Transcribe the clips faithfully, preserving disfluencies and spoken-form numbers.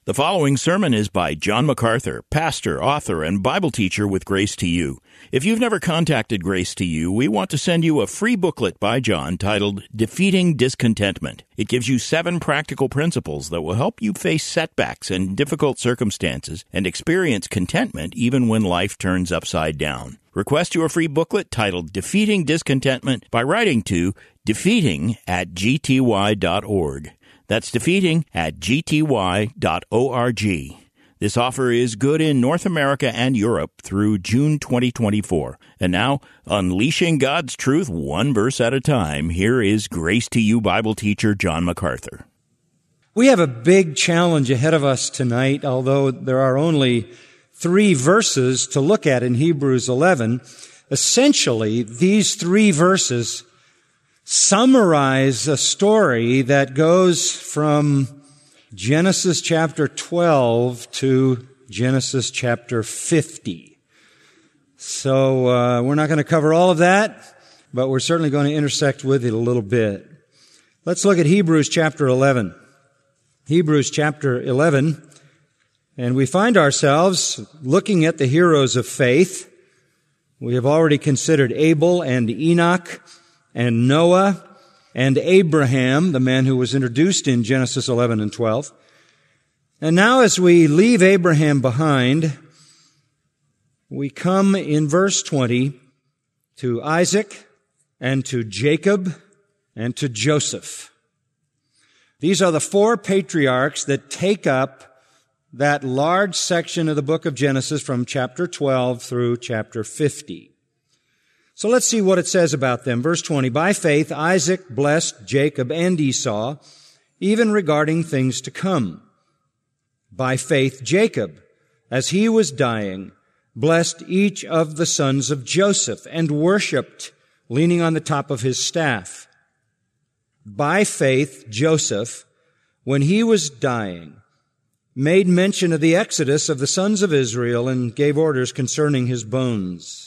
The following sermon is by John MacArthur, pastor, author, and Bible teacher with Grace to You. If you've never contacted Grace to You, we want to send you a free booklet by John titled Defeating Discontentment. It gives you seven practical principles that will help you face setbacks and difficult circumstances and experience contentment even when life turns upside down. Request your free booklet titled Defeating Discontentment by writing to defeating at g t y dot org. That's defeating at g t y dot org. This offer is good in North America and Europe through June twenty twenty-four. And now, unleashing God's truth one verse at a time, here is Grace to You Bible teacher John MacArthur. We have a big challenge ahead of us tonight, although there are only three verses to look at in Hebrews eleven. Essentially, these three verses summarize a story that goes from Genesis chapter twelve to Genesis chapter fifty. So uh, we're not going to cover all of that, but we're certainly going to intersect with it a little bit. Let's look at Hebrews chapter eleven. Hebrews chapter eleven, and we find ourselves looking at the heroes of faith. We have already considered Abel and Enoch and Noah, and Abraham, the man who was introduced in Genesis eleven and twelve. And now as we leave Abraham behind, we come in verse twenty to Isaac and to Jacob and to Joseph. These are the four patriarchs that take up that large section of the book of Genesis from chapter twelve through chapter fifty. So let's see what it says about them. Verse twenty, by faith Isaac blessed Jacob and Esau, even regarding things to come. By faith Jacob, as he was dying, blessed each of the sons of Joseph and worshipped, leaning on the top of his staff. By faith Joseph, when he was dying, made mention of the exodus of the sons of Israel and gave orders concerning his bones.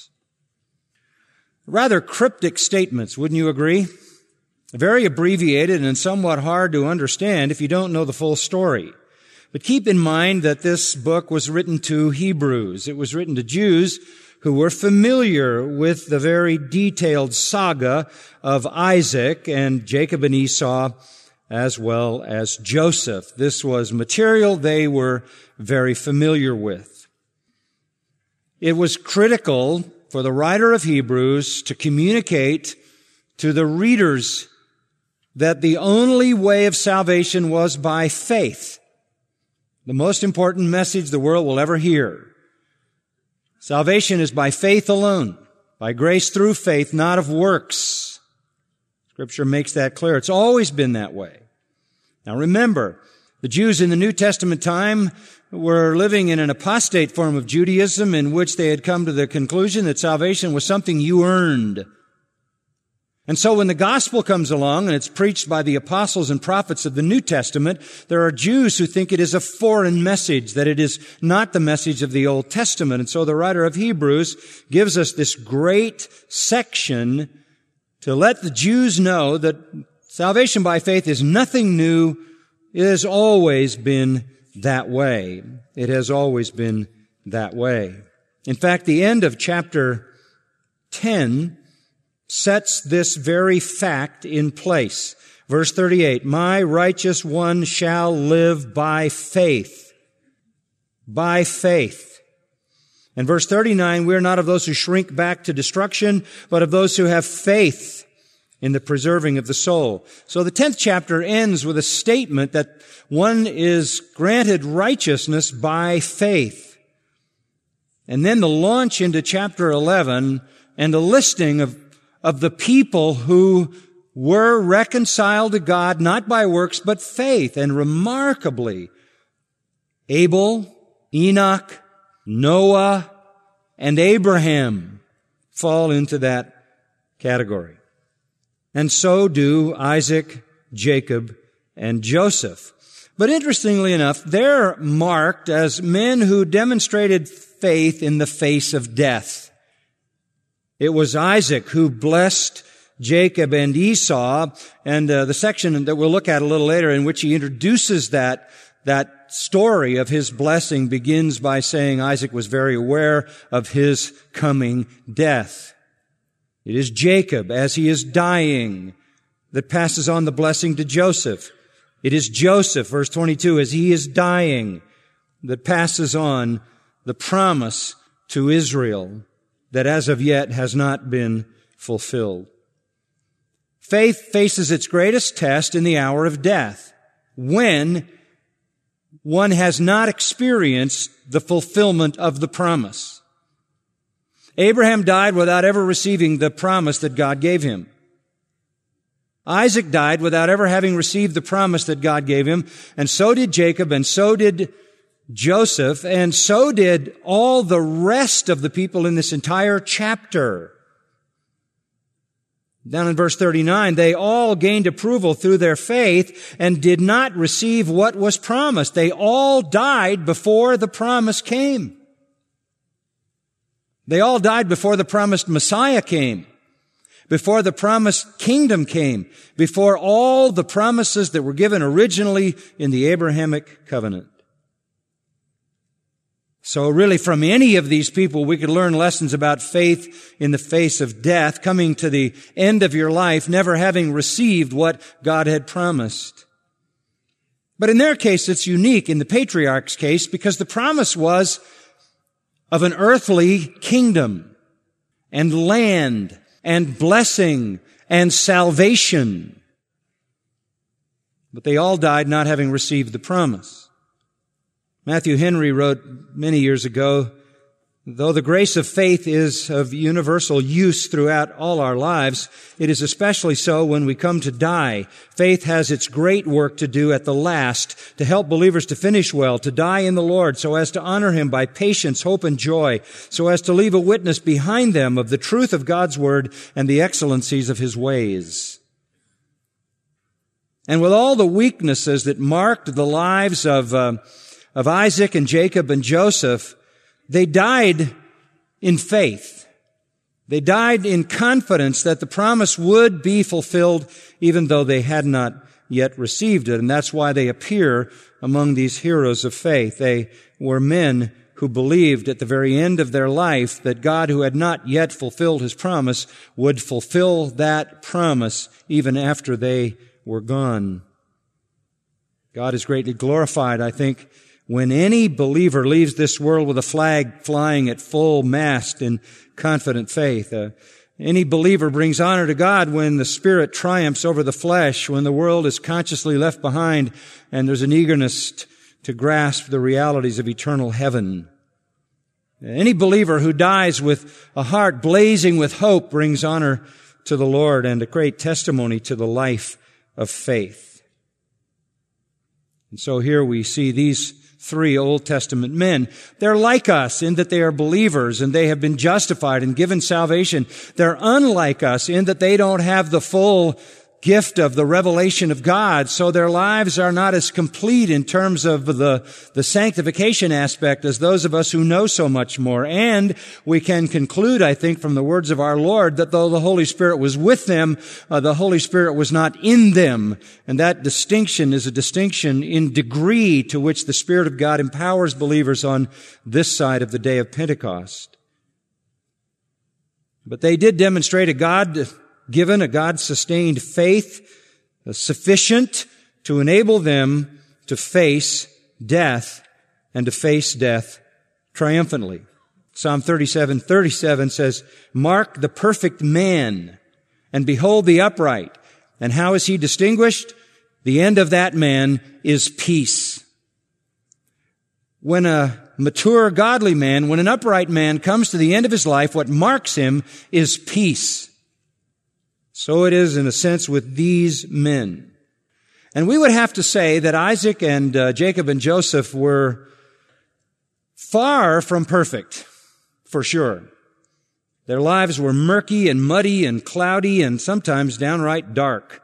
Rather cryptic statements, wouldn't you agree? Very abbreviated and somewhat hard to understand if you don't know the full story. But keep in mind that this book was written to Hebrews. It was written to Jews who were familiar with the very detailed saga of Isaac and Jacob and Esau, as well as Joseph. This was material they were very familiar with. It was critical for the writer of Hebrews to communicate to the readers that the only way of salvation was by faith. The most important message the world will ever hear. Salvation is by faith alone, by grace through faith, not of works. Scripture makes that clear. It's always been that way. Now remember, the Jews in the New Testament time were living in an apostate form of Judaism in which they had come to the conclusion that salvation was something you earned. And so when the gospel comes along and it's preached by the apostles and prophets of the New Testament, there are Jews who think it is a foreign message, that it is not the message of the Old Testament. And so the writer of Hebrews gives us this great section to let the Jews know that salvation by faith is nothing new. It has always been that way. It has always been that way. In fact, the end of chapter ten sets this very fact in place. Verse thirty-eight, my righteous one shall live by faith. By faith. And verse thirty-nine, we are not of those who shrink back to destruction, but of those who have faith in the preserving of the soul. So the tenth chapter ends with a statement that one is granted righteousness by faith. And then the launch into chapter eleven and a listing of, of the people who were reconciled to God not by works but faith. And remarkably, Abel, Enoch, Noah, and Abraham fall into that category. And so do Isaac, Jacob, and Joseph. But interestingly enough, they're marked as men who demonstrated faith in the face of death. It was Isaac who blessed Jacob and Esau, and uh, the section that we'll look at a little later in which he introduces that, that story of his blessing begins by saying Isaac was very aware of his coming death. It is Jacob, as he is dying, that passes on the blessing to Joseph. It is Joseph, verse twenty-two, as he is dying, that passes on the promise to Israel that as of yet has not been fulfilled. Faith faces its greatest test in the hour of death, when one has not experienced the fulfillment of the promise. Abraham died without ever receiving the promise that God gave him. Isaac died without ever having received the promise that God gave him, and so did Jacob, and so did Joseph, and so did all the rest of the people in this entire chapter. Down in verse thirty-nine, they all gained approval through their faith and did not receive what was promised. They all died before the promise came. They all died before the promised Messiah came, before the promised kingdom came, before all the promises that were given originally in the Abrahamic covenant. So really, from any of these people, we could learn lessons about faith in the face of death, coming to the end of your life, never having received what God had promised. But in their case, it's unique in the patriarch's case, because the promise was of an earthly kingdom and land and blessing and salvation. But they all died not having received the promise. Matthew Henry wrote many years ago, though the grace of faith is of universal use throughout all our lives, it is especially so when we come to die. Faith has its great work to do at the last, to help believers to finish well, to die in the Lord, so as to honor Him by patience, hope, and joy, so as to leave a witness behind them of the truth of God's Word and the excellencies of His ways. And with all the weaknesses that marked the lives of uh, of Isaac and Jacob and Joseph, they died in faith. They died in confidence that the promise would be fulfilled even though they had not yet received it. And that's why they appear among these heroes of faith. They were men who believed at the very end of their life that God, who had not yet fulfilled His promise, would fulfill that promise even after they were gone. God is greatly glorified, I think, when any believer leaves this world with a flag flying at full mast in confident faith. Uh, any believer brings honor to God when the Spirit triumphs over the flesh, when the world is consciously left behind and there's an eagerness t- to grasp the realities of eternal heaven. Any believer who dies with a heart blazing with hope brings honor to the Lord and a great testimony to the life of faith. And so here we see these three Old Testament men. They're like us in that they are believers and they have been justified and given salvation. They're unlike us in that they don't have the full gift of the revelation of God, so their lives are not as complete in terms of the, the sanctification aspect as those of us who know so much more. And we can conclude, I think, from the words of our Lord, that though the Holy Spirit was with them, uh, the Holy Spirit was not in them. And that distinction is a distinction in degree to which the Spirit of God empowers believers on this side of the day of Pentecost. But they did demonstrate a God given, a God-sustained faith uh, sufficient to enable them to face death and to face death triumphantly. Psalm thirty-seven thirty-seven says, "Mark the perfect man and behold the upright. And how is he distinguished? The end of that man is peace." When a mature, godly man, when an upright man comes to the end of his life, what marks him is peace. So it is in a sense with these men. And we would have to say that Isaac and uh, Jacob and Joseph were far from perfect, for sure. Their lives were murky and muddy and cloudy and sometimes downright dark.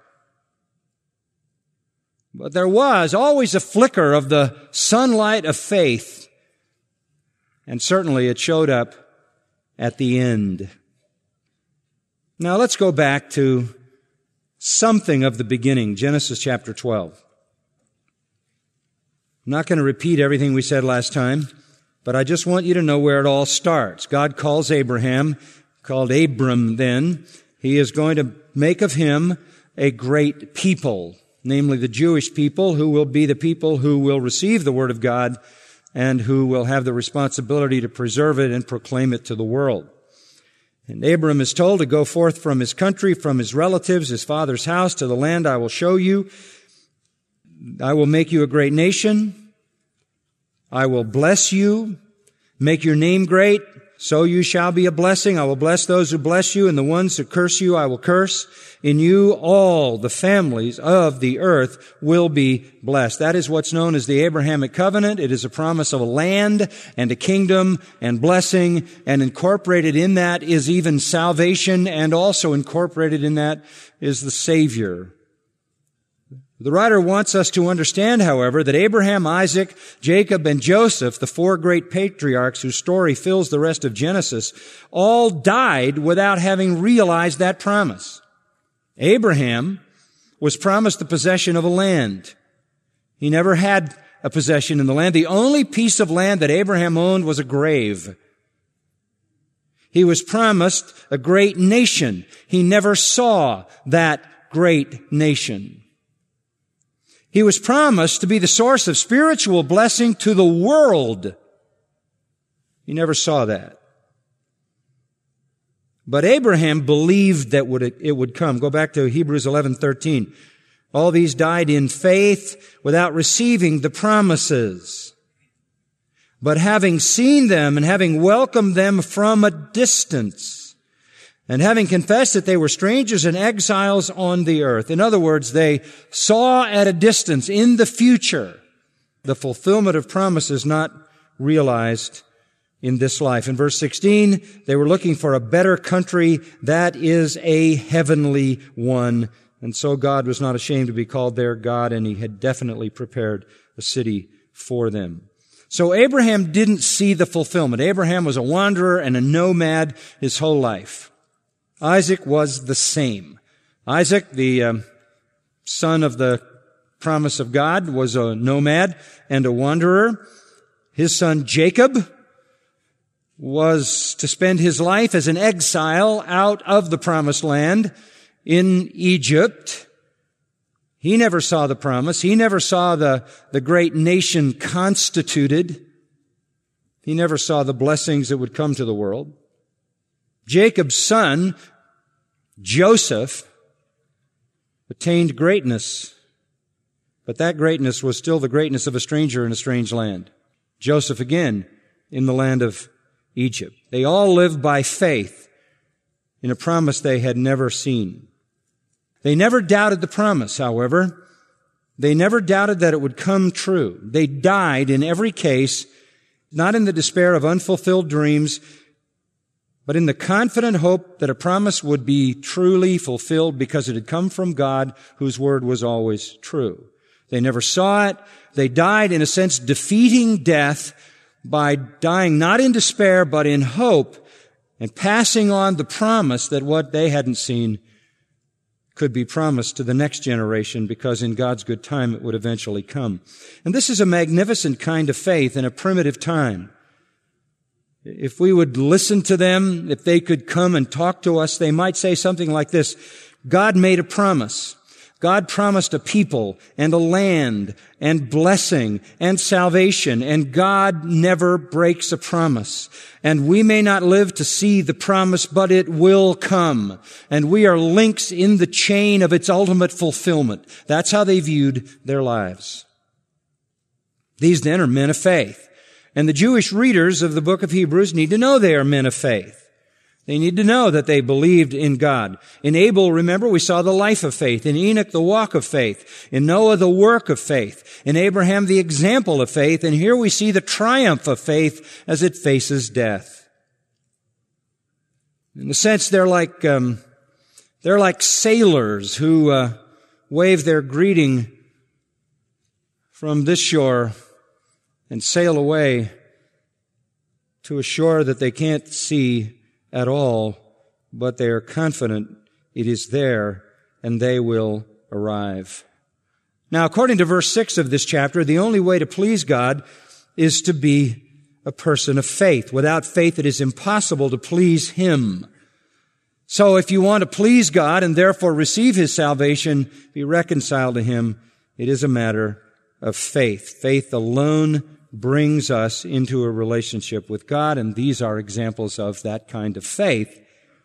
But there was always a flicker of the sunlight of faith. And certainly it showed up at the end. Now let's go back to something of the beginning, Genesis chapter twelve. I'm not going to repeat everything we said last time, but I just want you to know where it all starts. God calls Abraham, called Abram then. He is going to make of him a great people, namely the Jewish people, who will be the people who will receive the Word of God and who will have the responsibility to preserve it and proclaim it to the world. And Abram is told to go forth from his country, from his relatives, his father's house, to the land I will show you. I will make you a great nation. I will bless you, make your name great, so you shall be a blessing. I will bless those who bless you, and the ones who curse you I will curse. In you all the families of the earth will be blessed. That is what's known as the Abrahamic covenant. It is a promise of a land and a kingdom and blessing, and incorporated in that is even salvation, and also incorporated in that is the Savior. The writer wants us to understand, however, that Abraham, Isaac, Jacob, and Joseph, the four great patriarchs whose story fills the rest of Genesis, all died without having realized that promise. Abraham was promised the possession of a land. He never had a possession in the land. The only piece of land that Abraham owned was a grave. He was promised a great nation. He never saw that great nation. He was promised to be the source of spiritual blessing to the world. He never saw that. But Abraham believed that it would come. Go back to Hebrews eleven thirteen. All these died in faith without receiving the promises. But having seen them and having welcomed them from a distance, and having confessed that they were strangers and exiles on the earth. In other words, they saw at a distance in the future the fulfillment of promises not realized in this life. In verse sixteen, they were looking for a better country, that is a heavenly one. And so God was not ashamed to be called their God, and He had definitely prepared a city for them. So Abraham didn't see the fulfillment. Abraham was a wanderer and a nomad his whole life. Isaac was the same. Isaac, the um, son of the promise of God, was a nomad and a wanderer. His son Jacob was to spend his life as an exile out of the promised land in Egypt. He never saw the promise. He never saw the, the great nation constituted. He never saw the blessings that would come to the world. Jacob's son, Joseph, attained greatness, but that greatness was still the greatness of a stranger in a strange land. Joseph, again, in the land of Egypt. They all lived by faith in a promise they had never seen. They never doubted the promise, however. They never doubted that it would come true. They died in every case, not in the despair of unfulfilled dreams, but in the confident hope that a promise would be truly fulfilled because it had come from God, whose word was always true. They never saw it. They died, in a sense, defeating death by dying not in despair, but in hope, and passing on the promise that what they hadn't seen could be promised to the next generation, because in God's good time it would eventually come. And this is a magnificent kind of faith in a primitive time. If we would listen to them, if they could come and talk to us, they might say something like this: God made a promise. God promised a people and a land and blessing and salvation, and God never breaks a promise. And we may not live to see the promise, but it will come. And we are links in the chain of its ultimate fulfillment. That's how they viewed their lives. These then are men of faith. And the Jewish readers of the book of Hebrews need to know they are men of faith. They need to know that they believed in God. In Abel, remember, we saw the life of faith. In Enoch, the walk of faith. In Noah, the work of faith. In Abraham, the example of faith. And here we see the triumph of faith as it faces death. In a sense, they're like um, they're like sailors who uh, wave their greeting from this shore and sail away to a shore that they can't see at all, but they are confident it is there and they will arrive. Now, according to verse six of this chapter, the only way to please God is to be a person of faith. Without faith, it is impossible to please Him. So if you want to please God and therefore receive His salvation, be reconciled to Him, it is a matter of faith. Faith alone brings us into a relationship with God, and these are examples of that kind of faith.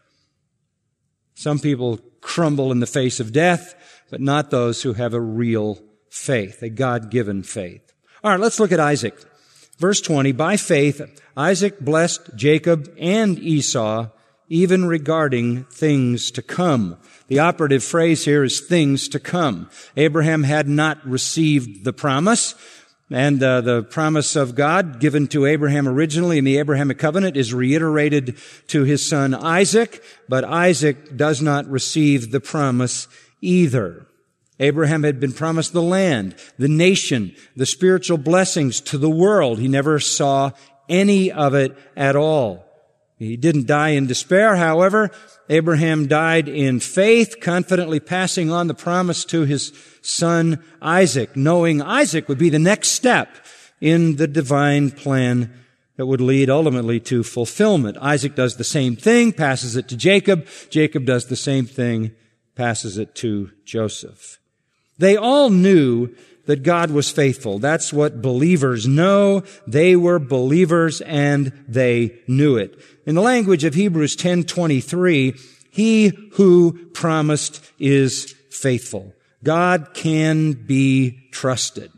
Some people crumble in the face of death, but not those who have a real faith, a God-given faith. All right, let's look at Isaac. Verse twenty, by faith, Isaac blessed Jacob and Esau, even regarding things to come. The operative phrase here is things to come. Abraham had not received the promise, and uh, the promise of God given to Abraham originally in the Abrahamic covenant is reiterated to his son Isaac, but Isaac does not receive the promise either. Abraham had been promised the land, the nation, the spiritual blessings to the world. He never saw any of it at all. He didn't die in despair, however. Abraham died in faith, confidently passing on the promise to his son Isaac, knowing Isaac would be the next step in the divine plan that would lead ultimately to fulfillment. Isaac does the same thing, passes it to Jacob. Jacob does the same thing, passes it to Joseph. They all knew that God was faithful. That's what believers know. They were believers and they knew it. In the language of Hebrews ten twenty-three, he who promised is faithful. God can be trusted.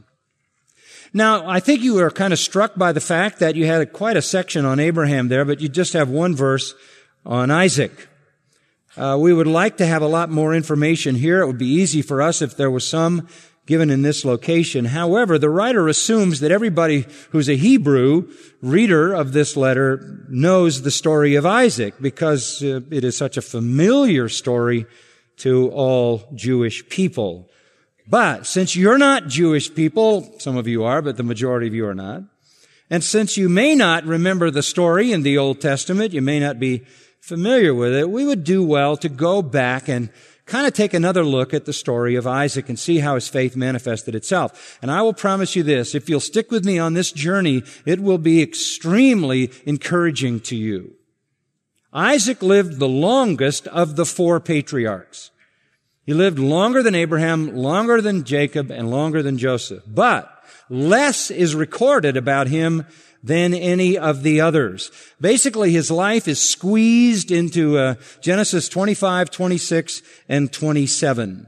Now, I think you are kind of struck by the fact that you had quite a section on Abraham there, but you just have one verse on Isaac. Uh, we would like to have a lot more information here. It would be easy for us if there was some given in this location. However, the writer assumes that everybody who's a Hebrew reader of this letter knows the story of Isaac because uh, it is such a familiar story to all Jewish people. But since you're not Jewish people, some of you are, but the majority of you are not, and since you may not remember the story in the Old Testament, you may not be familiar with it, we would do well to go back and kind of take another look at the story of Isaac and see how his faith manifested itself. And I will promise you this, if you'll stick with me on this journey, it will be extremely encouraging to you. Isaac lived the longest of the four patriarchs. He lived longer than Abraham, longer than Jacob, and longer than Joseph. But less is recorded about him than any of the others. Basically, his life is squeezed into uh, Genesis twenty-five, twenty-six, and twenty-seven.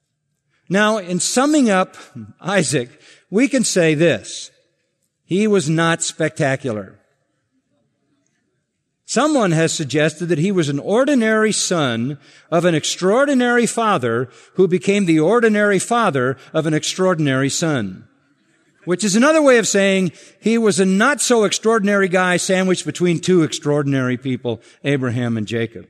Now, in summing up Isaac, we can say this. He was not spectacular. Someone has suggested that he was an ordinary son of an extraordinary father who became the ordinary father of an extraordinary son. Which is another way of saying he was a not so extraordinary guy sandwiched between two extraordinary people, Abraham and Jacob.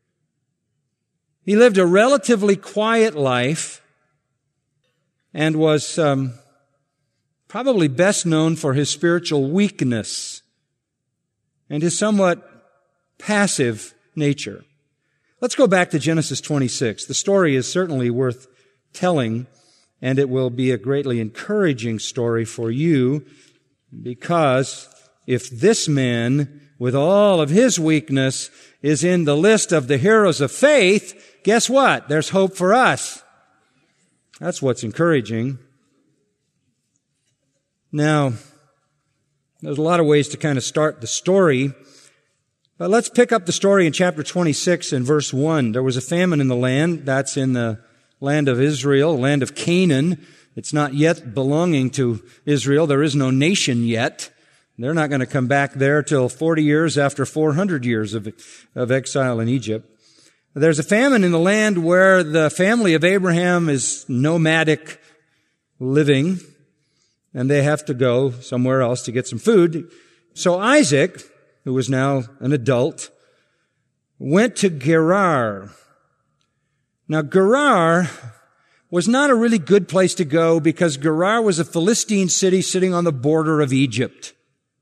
He lived a relatively quiet life and was um, probably best known for his spiritual weakness and his somewhat passive nature. Let's go back to Genesis twenty-six. The story is certainly worth telling, and it will be a greatly encouraging story for you, because if this man, with all of his weakness, is in the list of the heroes of faith, guess what? There's hope for us. That's what's encouraging. Now, there's a lot of ways to kind of start the story, but let's pick up the story in chapter twenty-six and verse one. There was a famine in the land. That's in the land of Israel, land of Canaan. It's not yet belonging to Israel. There is no nation yet. They're not going to come back there till forty years after four hundred years of, of exile in Egypt. There's a famine in the land where the family of Abraham is nomadic living, and they have to go somewhere else to get some food. So Isaac, who was now an adult, went to Gerar. Now, Gerar was not a really good place to go because Gerar was a Philistine city sitting on the border of Egypt.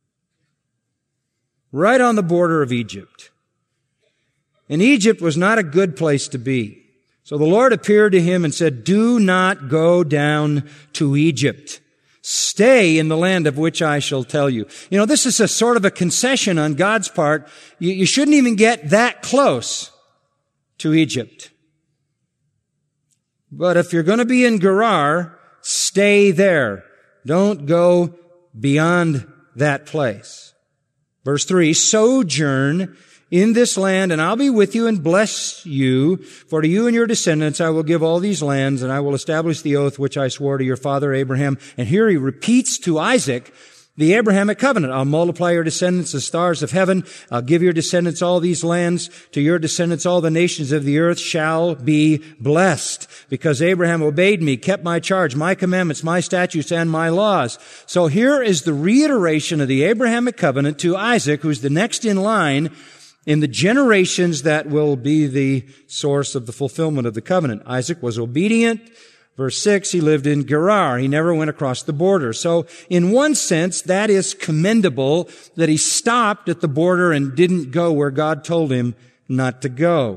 Right on the border of Egypt. And Egypt was not a good place to be. So the Lord appeared to him and said, do not go down to Egypt. Stay in the land of which I shall tell you. You know, this is a sort of a concession on God's part. You, you shouldn't even get that close to Egypt. But if you're going to be in Gerar, stay there. Don't go beyond that place. Verse three, sojourn in this land, and I'll be with you and bless you. For to you and your descendants I will give all these lands, and I will establish the oath which I swore to your father Abraham. And here he repeats to Isaac the Abrahamic covenant. I'll multiply your descendants as stars of heaven. I'll give your descendants all these lands. To your descendants all the nations of the earth shall be blessed. Because Abraham obeyed me, kept my charge, my commandments, my statutes, and my laws. So here is the reiteration of the Abrahamic covenant to Isaac, who's the next in line in the generations that will be the source of the fulfillment of the covenant. Isaac was obedient. Verse six, he lived in Gerar. He never went across the border. So in one sense, that is commendable that he stopped at the border and didn't go where God told him not to go.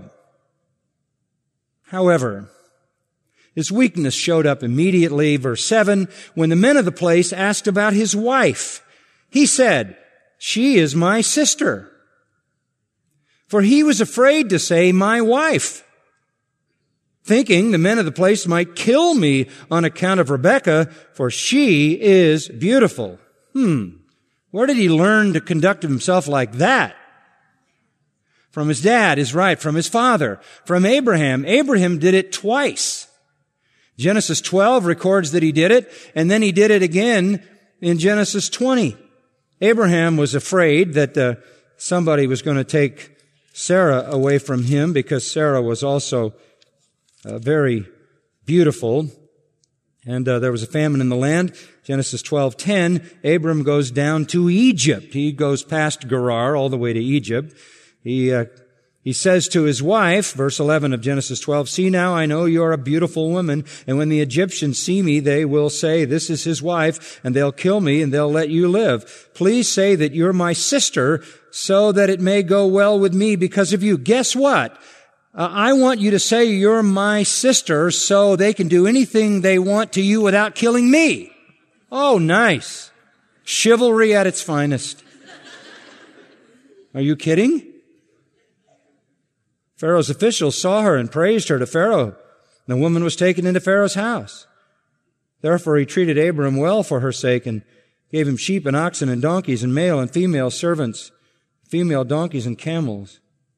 However, his weakness showed up immediately. Verse seven, when the men of the place asked about his wife, he said, she is my sister. For he was afraid to say, my wife, thinking the men of the place might kill me on account of Rebekah, for she is beautiful. Hmm. Where did he learn to conduct himself like that? From his dad is right. From his father. From Abraham. Abraham did it twice. Genesis twelve records that he did it, and then he did it again in Genesis twenty. Abraham was afraid that uh, somebody was going to take Sarah away from him because Sarah was also Uh, very beautiful. And uh, there was a famine in the land. Genesis twelve ten, Abram goes down to Egypt. He goes past Gerar all the way to Egypt. He uh, he says to his wife, verse eleven of Genesis twelve, see now, I know you're a beautiful woman, and when the Egyptians see me, they will say, this is his wife, and they'll kill me, and they'll let you live. Please say that you're my sister, so that it may go well with me because of you. Guess what? Uh, I want you to say you're my sister so they can do anything they want to you without killing me. Oh, nice. Chivalry at its finest. Are you kidding? Pharaoh's officials saw her and praised her to Pharaoh. The woman was taken into Pharaoh's house. Therefore he treated Abram well for her sake and gave him sheep and oxen and donkeys and male and female servants, female donkeys and camels.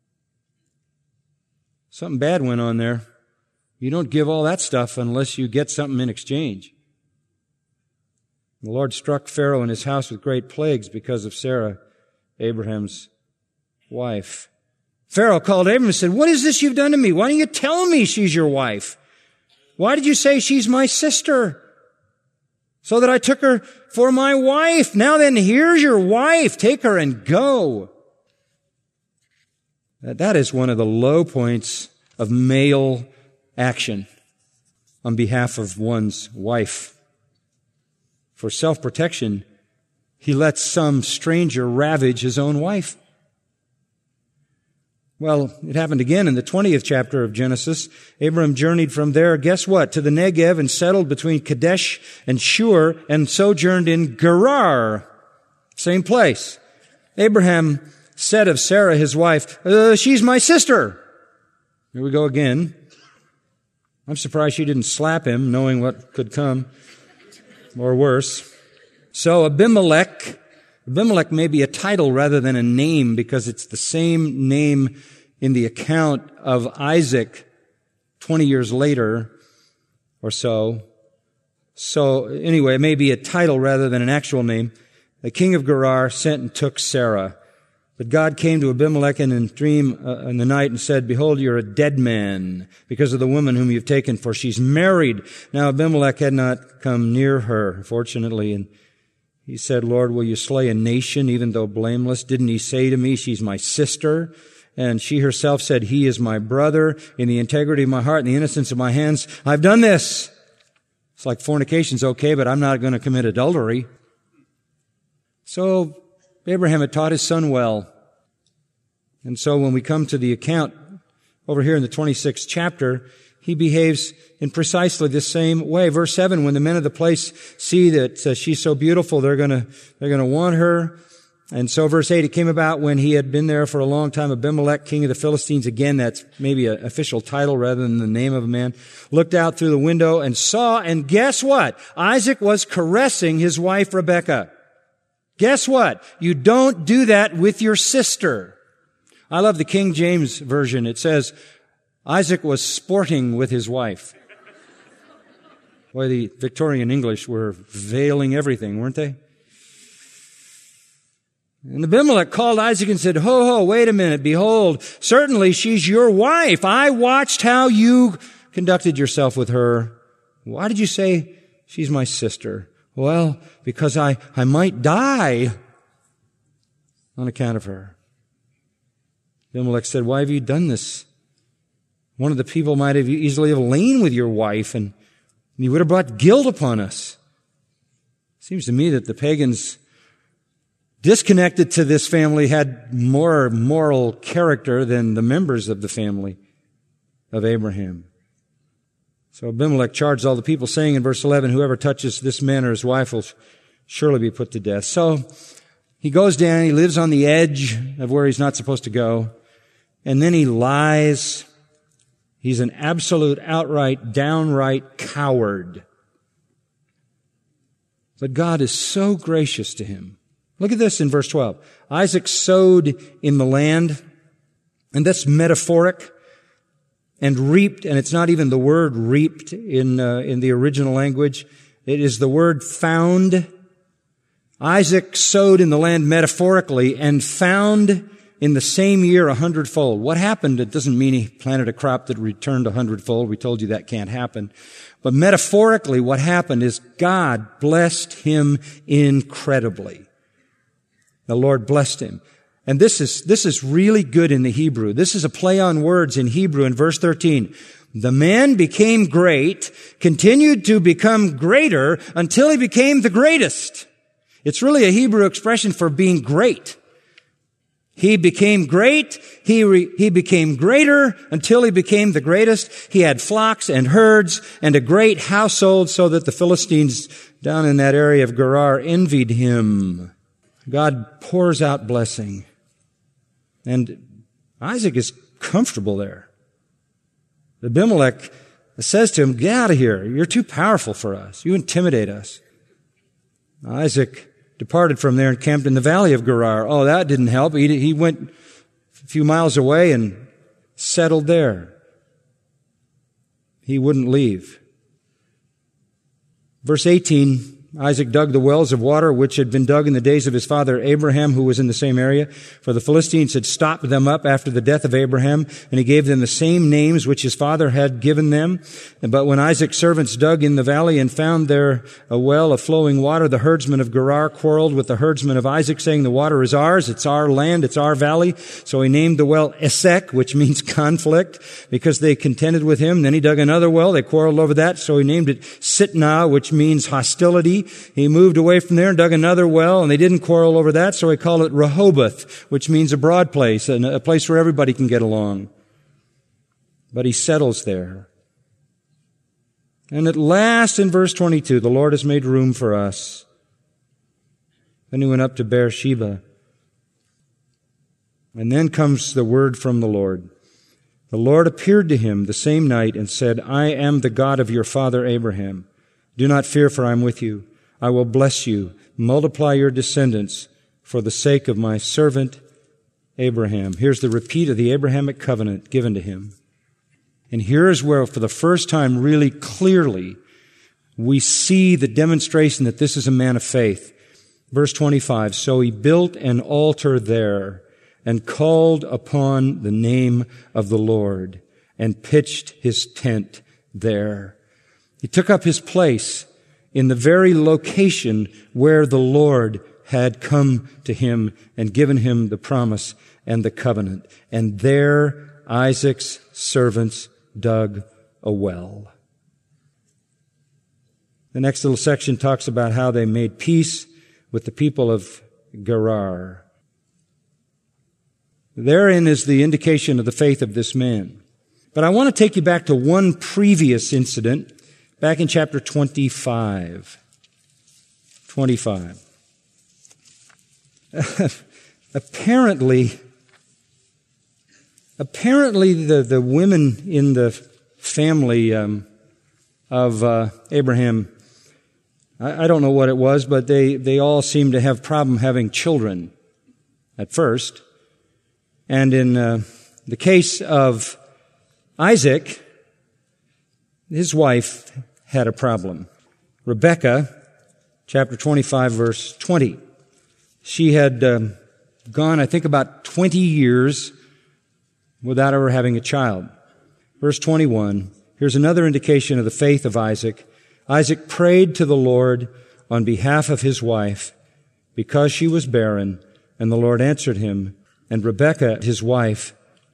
Something bad went on there. You don't give all that stuff unless you get something in exchange. The Lord struck Pharaoh and his house with great plagues because of Sarah, Abraham's wife. Pharaoh called Abram and said, what is this you've done to me? Why don't you tell me she's your wife? Why did you say she's my sister? So that I took her for my wife. Now then, here's your wife. Take her and go. That is one of the low points of male action on behalf of one's wife. For self-protection, he lets some stranger ravage his own wife. Well, it happened again in the twentieth chapter of Genesis. Abram journeyed from there, guess what, to the Negev and settled between Kadesh and Shur and sojourned in Gerar. Same place. Abraham said of Sarah, his wife, uh, she's my sister. Here we go again. I'm surprised she didn't slap him, knowing what could come, or worse. So Abimelech, Abimelech may be a title rather than a name because it's the same name in the account of Isaac twenty years later or so. So anyway, it may be a title rather than an actual name. The king of Gerar sent and took Sarah. But God came to Abimelech in a dream uh, in the night and said, behold, you're a dead man because of the woman whom you've taken, for she's married. Now Abimelech had not come near her, fortunately, and he said, Lord, will you slay a nation even though blameless? Didn't he say to me, she's my sister? And she herself said, he is my brother. In the integrity of my heart and the innocence of my hands, I've done this. It's like fornication's okay, but I'm not going to commit adultery. So Abraham had taught his son well. And so when we come to the account over here in the twenty-sixth chapter, he behaves in precisely the same way. Verse seven, when the men of the place see that uh, she's so beautiful, they're gonna, they're gonna want her. And so verse eight, it came about when he had been there for a long time, Abimelech, king of the Philistines, again, that's maybe an official title rather than the name of a man, looked out through the window and saw, and guess what? Isaac was caressing his wife Rebekah. Guess what? You don't do that with your sister. I love the King James Version. It says, Isaac was sporting with his wife. Boy, the Victorian English were veiling everything, weren't they? And Abimelech called Isaac and said, Ho, ho, wait a minute. Behold, certainly she's your wife. I watched how you conducted yourself with her. Why did you say she's my sister? Well, because I, I might die on account of her. Abimelech said, why have you done this? One of the people might have easily have lain with your wife, and you would have brought guilt upon us. Seems to me that the pagans disconnected to this family had more moral character than the members of the family of Abraham. So Abimelech charged all the people, saying in verse eleven, whoever touches this man or his wife will surely be put to death. So he goes down, he lives on the edge of where he's not supposed to go, and then he lies. He's an absolute, outright, downright coward. But God is so gracious to him. Look at this in verse twelve. Isaac sowed in the land, and that's metaphoric, and reaped, and it's not even the word reaped in uh, in the original language. It is the word found. Isaac sowed in the land metaphorically and found in the same year a hundredfold. What happened? It doesn't mean he planted a crop that returned a hundredfold. We told you that can't happen. But metaphorically, what happened is God blessed him incredibly. The Lord blessed him. And this is, this is really good in the Hebrew. This is a play on words in Hebrew in verse thirteen. The man became great, continued to become greater until he became the greatest. It's really a Hebrew expression for being great. He became great. He re, he became greater until he became the greatest. He had flocks and herds and a great household, so that the Philistines down in that area of Gerar envied him. God pours out blessing. And Isaac is comfortable there. Abimelech says to him, get out of here. You're too powerful for us. You intimidate us. Isaac departed from there and camped in the valley of Gerar. Oh, that didn't help. He, he went a few miles away and settled there. He wouldn't leave. Verse eighteen, Isaac dug the wells of water which had been dug in the days of his father Abraham, who was in the same area. For the Philistines had stopped them up after the death of Abraham, and he gave them the same names which his father had given them. But when Isaac's servants dug in the valley and found there a well of flowing water, the herdsmen of Gerar quarreled with the herdsmen of Isaac, saying, the water is ours, it's our land, it's our valley. So he named the well Esek, which means conflict, because they contended with him. Then he dug another well, they quarreled over that, so he named it Sitnah, which means hostility. He moved away from there and dug another well, and they didn't quarrel over that, so he called it Rehoboth, which means a broad place, and a place where everybody can get along. But he settles there. And at last, in verse twenty-two, the Lord has made room for us. Then he went up to Beersheba. And then comes the word from the Lord. The Lord appeared to him the same night and said, I am the God of your father Abraham. Do not fear, for I am with you. I will bless you, multiply your descendants for the sake of my servant Abraham. Here's the repeat of the Abrahamic covenant given to him. And here is where, for the first time, really clearly, we see the demonstration that this is a man of faith. Verse twenty-five, so he built an altar there and called upon the name of the Lord and pitched his tent there. He took up his place in the very location where the Lord had come to him and given him the promise and the covenant. And there Isaac's servants dug a well. The next little section talks about how they made peace with the people of Gerar. Therein is the indication of the faith of this man. But I want to take you back to one previous incident, back in chapter twenty-five. twenty-five. apparently, apparently the, the women in the family um, of uh, Abraham, I, I don't know what it was, but they, they all seemed to have problem having children at first. And in uh, the case of Isaac, his wife had a problem. Rebekah, chapter twenty-five, verse twenty. She had um, gone, I think, about twenty years without ever having a child. Verse twenty-one, here's another indication of the faith of Isaac. Isaac prayed to the Lord on behalf of his wife because she was barren, and the Lord answered him, and Rebekah, his wife,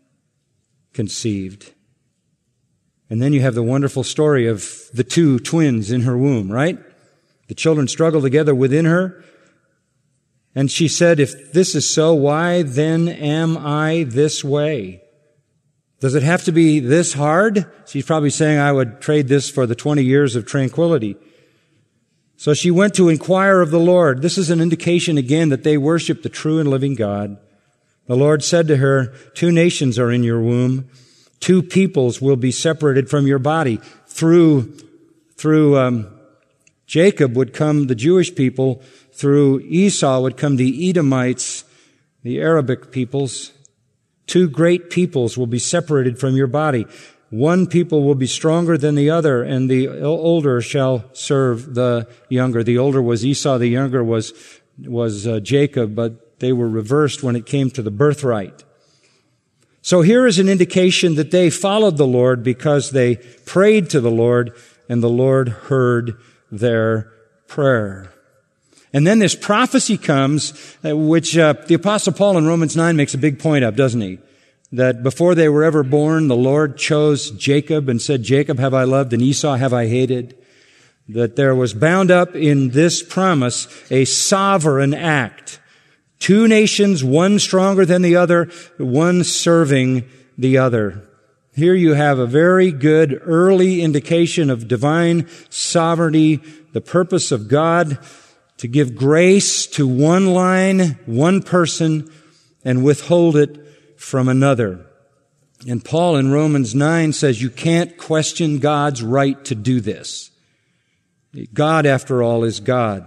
conceived. And then you have the wonderful story of the two twins in her womb, right? The children struggled together within her. And she said, if this is so, why then am I this way? Does it have to be this hard? She's probably saying, I would trade this for the twenty years of tranquility. So she went to inquire of the Lord. This is an indication again that they worship the true and living God. The Lord said to her, two nations are in your womb. Two peoples will be separated from your body. Through, through, um, Jacob would come the Jewish people. Through Esau would come the Edomites, the Arabic peoples. Two great peoples will be separated from your body. One people will be stronger than the other, and the older shall serve the younger. The older was Esau, the younger was, was uh, Jacob, but they were reversed when it came to the birthright. So here is an indication that they followed the Lord because they prayed to the Lord, and the Lord heard their prayer. And then this prophecy comes, which uh, the Apostle Paul in Romans nine makes a big point of, doesn't he? That before they were ever born, the Lord chose Jacob and said, Jacob have I loved and Esau have I hated. That there was bound up in this promise a sovereign act. Two nations, one stronger than the other, one serving the other. Here you have a very good early indication of divine sovereignty, the purpose of God to give grace to one line, one person, and withhold it from another. And Paul in Romans nine says you can't question God's right to do this. God, after all, is God.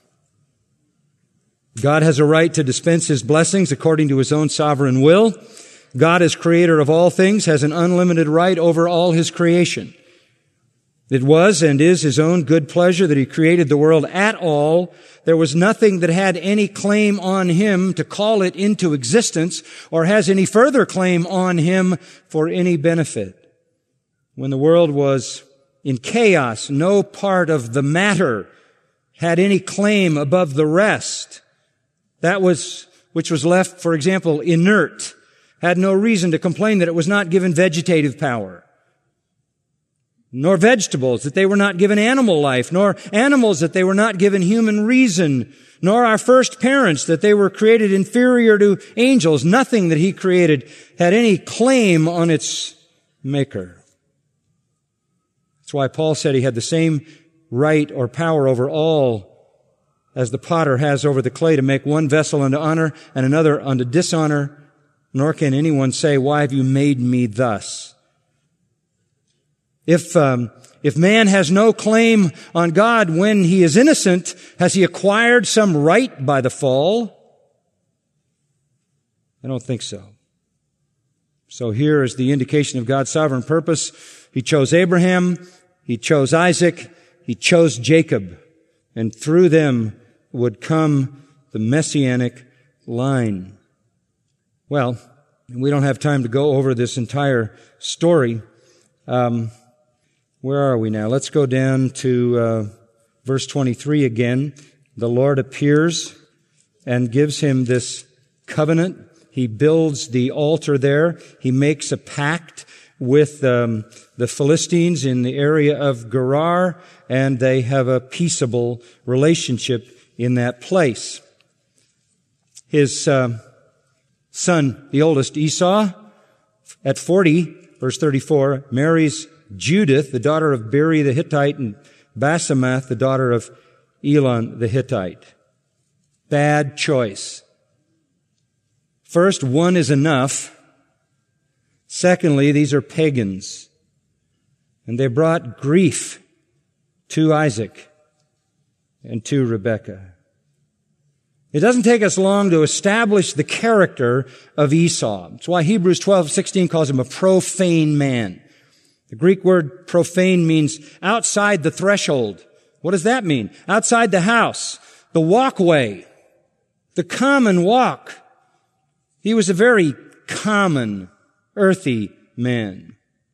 God has a right to dispense His blessings according to His own sovereign will. God, as creator of all things, has an unlimited right over all His creation. It was and is His own good pleasure that He created the world at all. There was nothing that had any claim on Him to call it into existence or has any further claim on Him for any benefit. When the world was in chaos, no part of the matter had any claim above the rest. That was, which was left, for example, inert, had no reason to complain that it was not given vegetative power, nor vegetables, that they were not given animal life, nor animals, that they were not given human reason, nor our first parents, that they were created inferior to angels. Nothing that He created had any claim on its maker. That's why Paul said he had the same right or power over all as the potter has over the clay to make one vessel unto honor and another unto dishonor, nor can anyone say, why have you made me thus? If, um, if man has no claim on God when he is innocent, has he acquired some right by the fall? I don't think so. So here is the indication of God's sovereign purpose. He chose Abraham, He chose Isaac, He chose Jacob, and through them would come the messianic line. Well, we don't have time to go over this entire story. Um, where are we now? Let's go down to uh, verse twenty-three again. The Lord appears and gives him this covenant. He builds the altar there. He makes a pact with um, the Philistines in the area of Gerar, and they have a peaceable relationship in that place. His uh, son, the oldest, Esau, at forty, verse thirty-four, marries Judith, the daughter of Beri the Hittite, and Basemath, the daughter of Elon the Hittite. Bad choice. First, one is enough. Secondly, these are pagans. And they brought grief to Isaac and to Rebekah. It doesn't take us long to establish the character of Esau. That's why Hebrews twelve sixteen calls him a profane man. The Greek word profane means outside the threshold. What does that mean? Outside the house, the walkway, the common walk. He was a very common, earthy man.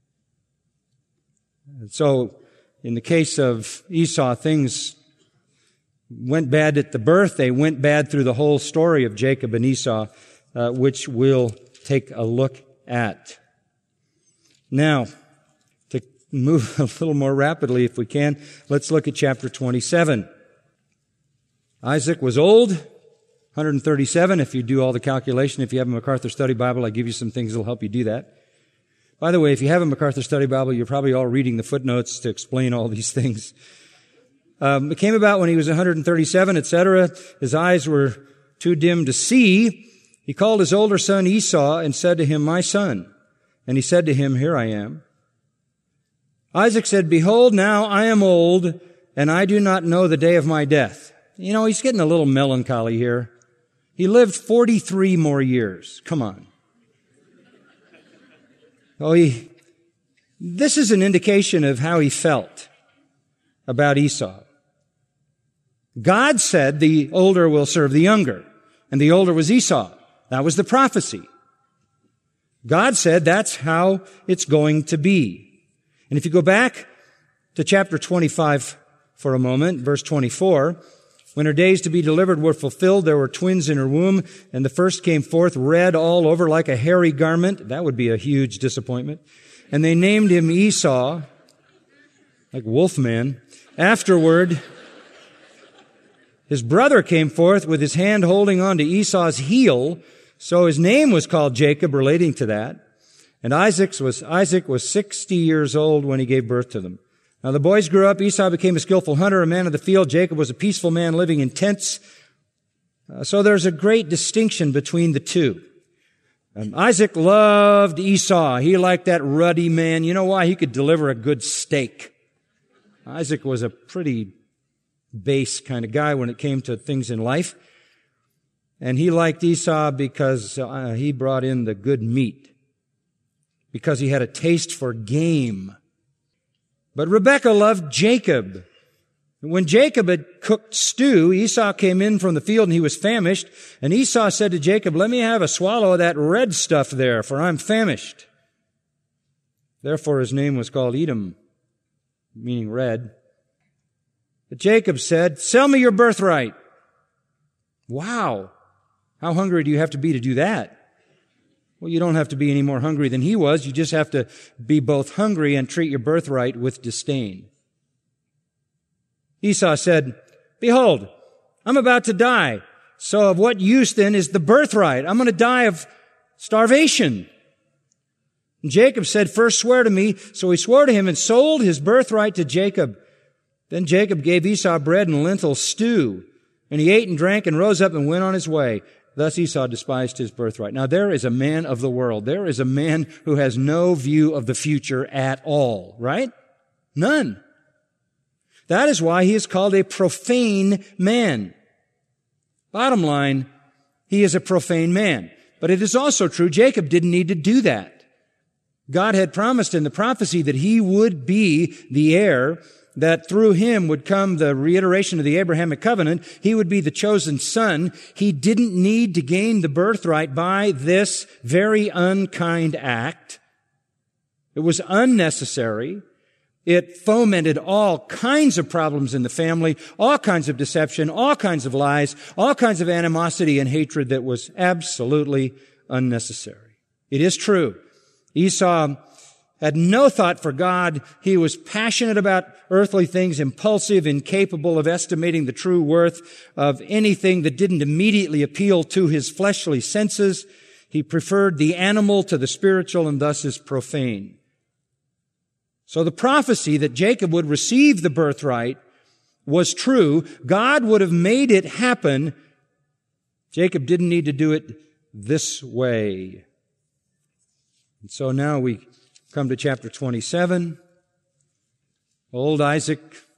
And so, in the case of Esau, things went bad at the birth. They went bad through the whole story of Jacob and Esau, uh, which we'll take a look at. Now, to move a little more rapidly if we can, let's look at chapter twenty-seven. Isaac was old, one hundred thirty-seven. If you do all the calculation, if you have a MacArthur Study Bible, I give you some things that will help you do that. By the way, if you have a MacArthur Study Bible, you're probably all reading the footnotes to explain all these things. Um, it came about when he was one hundred thirty-seven, et cetera. His eyes were too dim to see. He called his older son Esau and said to him, "My son." And he said to him, "Here I am." Isaac said, "Behold, now I am old, and I do not know the day of my death." You know, he's getting a little melancholy here. He lived forty-three more years. Come on. Oh, he, this is an indication of how he felt about Esau. God said the older will serve the younger, and the older was Esau. That was the prophecy. God said that's how it's going to be. And if you go back to chapter twenty-five for a moment, verse twenty-four, when her days to be delivered were fulfilled, there were twins in her womb, and the first came forth red all over like a hairy garment. That would be a huge disappointment. And they named him Esau, like Wolfman. Afterward, his brother came forth with his hand holding on to Esau's heel, so his name was called Jacob, relating to that. And Isaac's was, Isaac was sixty years old when he gave birth to them. Now the boys grew up. Esau became a skillful hunter, a man of the field. Jacob was a peaceful man living in tents. Uh, so there's a great distinction between the two. Um, Isaac loved Esau. He liked that ruddy man. You know why? He could deliver a good steak. Isaac was a pretty base kind of guy when it came to things in life. And he liked Esau because uh, he brought in the good meat, because he had a taste for game. But Rebekah loved Jacob. When Jacob had cooked stew, Esau came in from the field and he was famished. And Esau said to Jacob, "Let me have a swallow of that red stuff there, for I'm famished." Therefore his name was called Edom, meaning red. But Jacob said, "Sell me your birthright." Wow. How hungry do you have to be to do that? Well, you don't have to be any more hungry than he was. You just have to be both hungry and treat your birthright with disdain. Esau said, "Behold, I'm about to die. So of what use then is the birthright? I'm going to die of starvation." And Jacob said, "First swear to me." So he swore to him and sold his birthright to Jacob. Then Jacob gave Esau bread and lentil stew. And he ate and drank and rose up and went on his way. Thus Esau despised his birthright. Now there is a man of the world. There is a man who has no view of the future at all, right? None. That is why he is called a profane man. Bottom line, he is a profane man. But it is also true, Jacob didn't need to do that. God had promised in the prophecy that he would be the heir, that through him would come the reiteration of the Abrahamic covenant. He would be the chosen son. He didn't need to gain the birthright by this very unkind act. It was unnecessary. It fomented all kinds of problems in the family, all kinds of deception, all kinds of lies, all kinds of animosity and hatred that was absolutely unnecessary. It is true. Esau had no thought for God. He was passionate about earthly things, impulsive, incapable of estimating the true worth of anything that didn't immediately appeal to his fleshly senses. He preferred the animal to the spiritual and thus is profane. So the prophecy that Jacob would receive the birthright was true. God would have made it happen. Jacob didn't need to do it this way. And so now we come to chapter twenty-seven. Old Isaac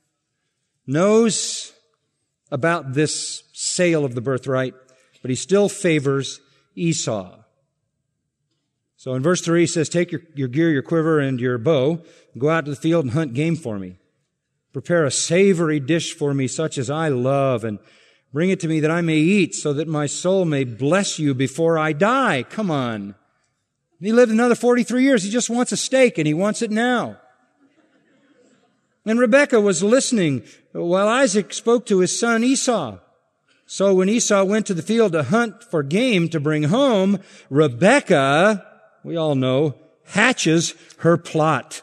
knows about this sale of the birthright, but he still favors Esau. So in verse three, he says, take your, your gear, your quiver, and your bow, and go out to the field and hunt game for me. Prepare a savory dish for me, such as I love, and bring it to me that I may eat, so that my soul may bless you before I die. Come on. He lived another forty-three years. He just wants a steak, and he wants it now. And Rebekah was listening while Isaac spoke to his son Esau. So when Esau went to the field to hunt for game to bring home, Rebekah, we all know, hatches her plot.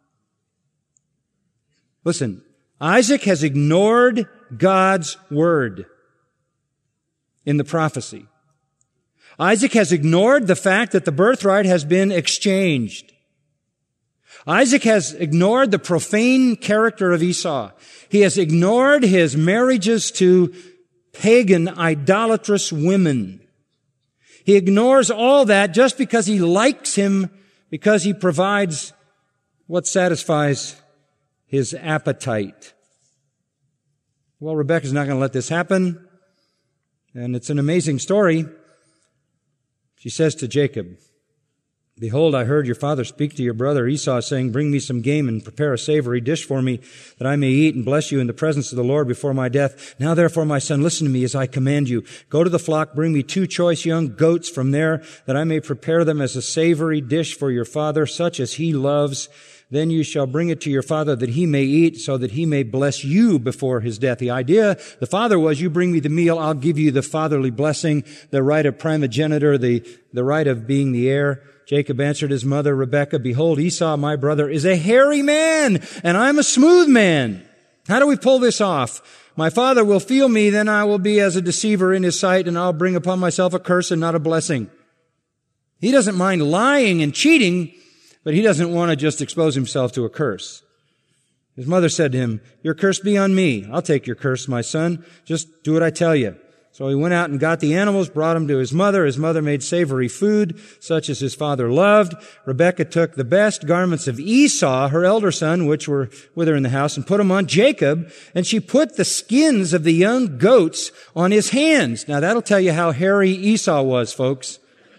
Listen, Isaac has ignored God's word in the prophecy. Isaac has ignored the fact that the birthright has been exchanged. Isaac has ignored the profane character of Esau. He has ignored his marriages to pagan, idolatrous women. He ignores all that just because he likes him, because he provides what satisfies his appetite. Well, Rebekah's not going to let this happen. And it's an amazing story. She says to Jacob, behold, I heard your father speak to your brother Esau, saying, bring me some game and prepare a savory dish for me, that I may eat and bless you in the presence of the Lord before my death. Now therefore, my son, listen to me as I command you. Go to the flock, bring me two choice young goats from there, that I may prepare them as a savory dish for your father, such as he loves. Then you shall bring it to your father that he may eat, so that he may bless you before his death. The idea, the father was, you bring me the meal, I'll give you the fatherly blessing, the right of primogeniture, the, the right of being the heir. Jacob answered his mother, Rebekah, behold, Esau, my brother, is a hairy man, and I'm a smooth man. How do we pull this off? My father will feel me, then I will be as a deceiver in his sight, and I'll bring upon myself a curse and not a blessing. He doesn't mind lying and cheating, but he doesn't want to just expose himself to a curse. His mother said to him, your curse be on me. I'll take your curse, my son. Just do what I tell you. So he went out and got the animals, brought them to his mother. His mother made savory food, such as his father loved. Rebekah took the best garments of Esau, her elder son, which were with her in the house, and put them on Jacob. And she put the skins of the young goats on his hands. Now that'll tell you how hairy Esau was, folks.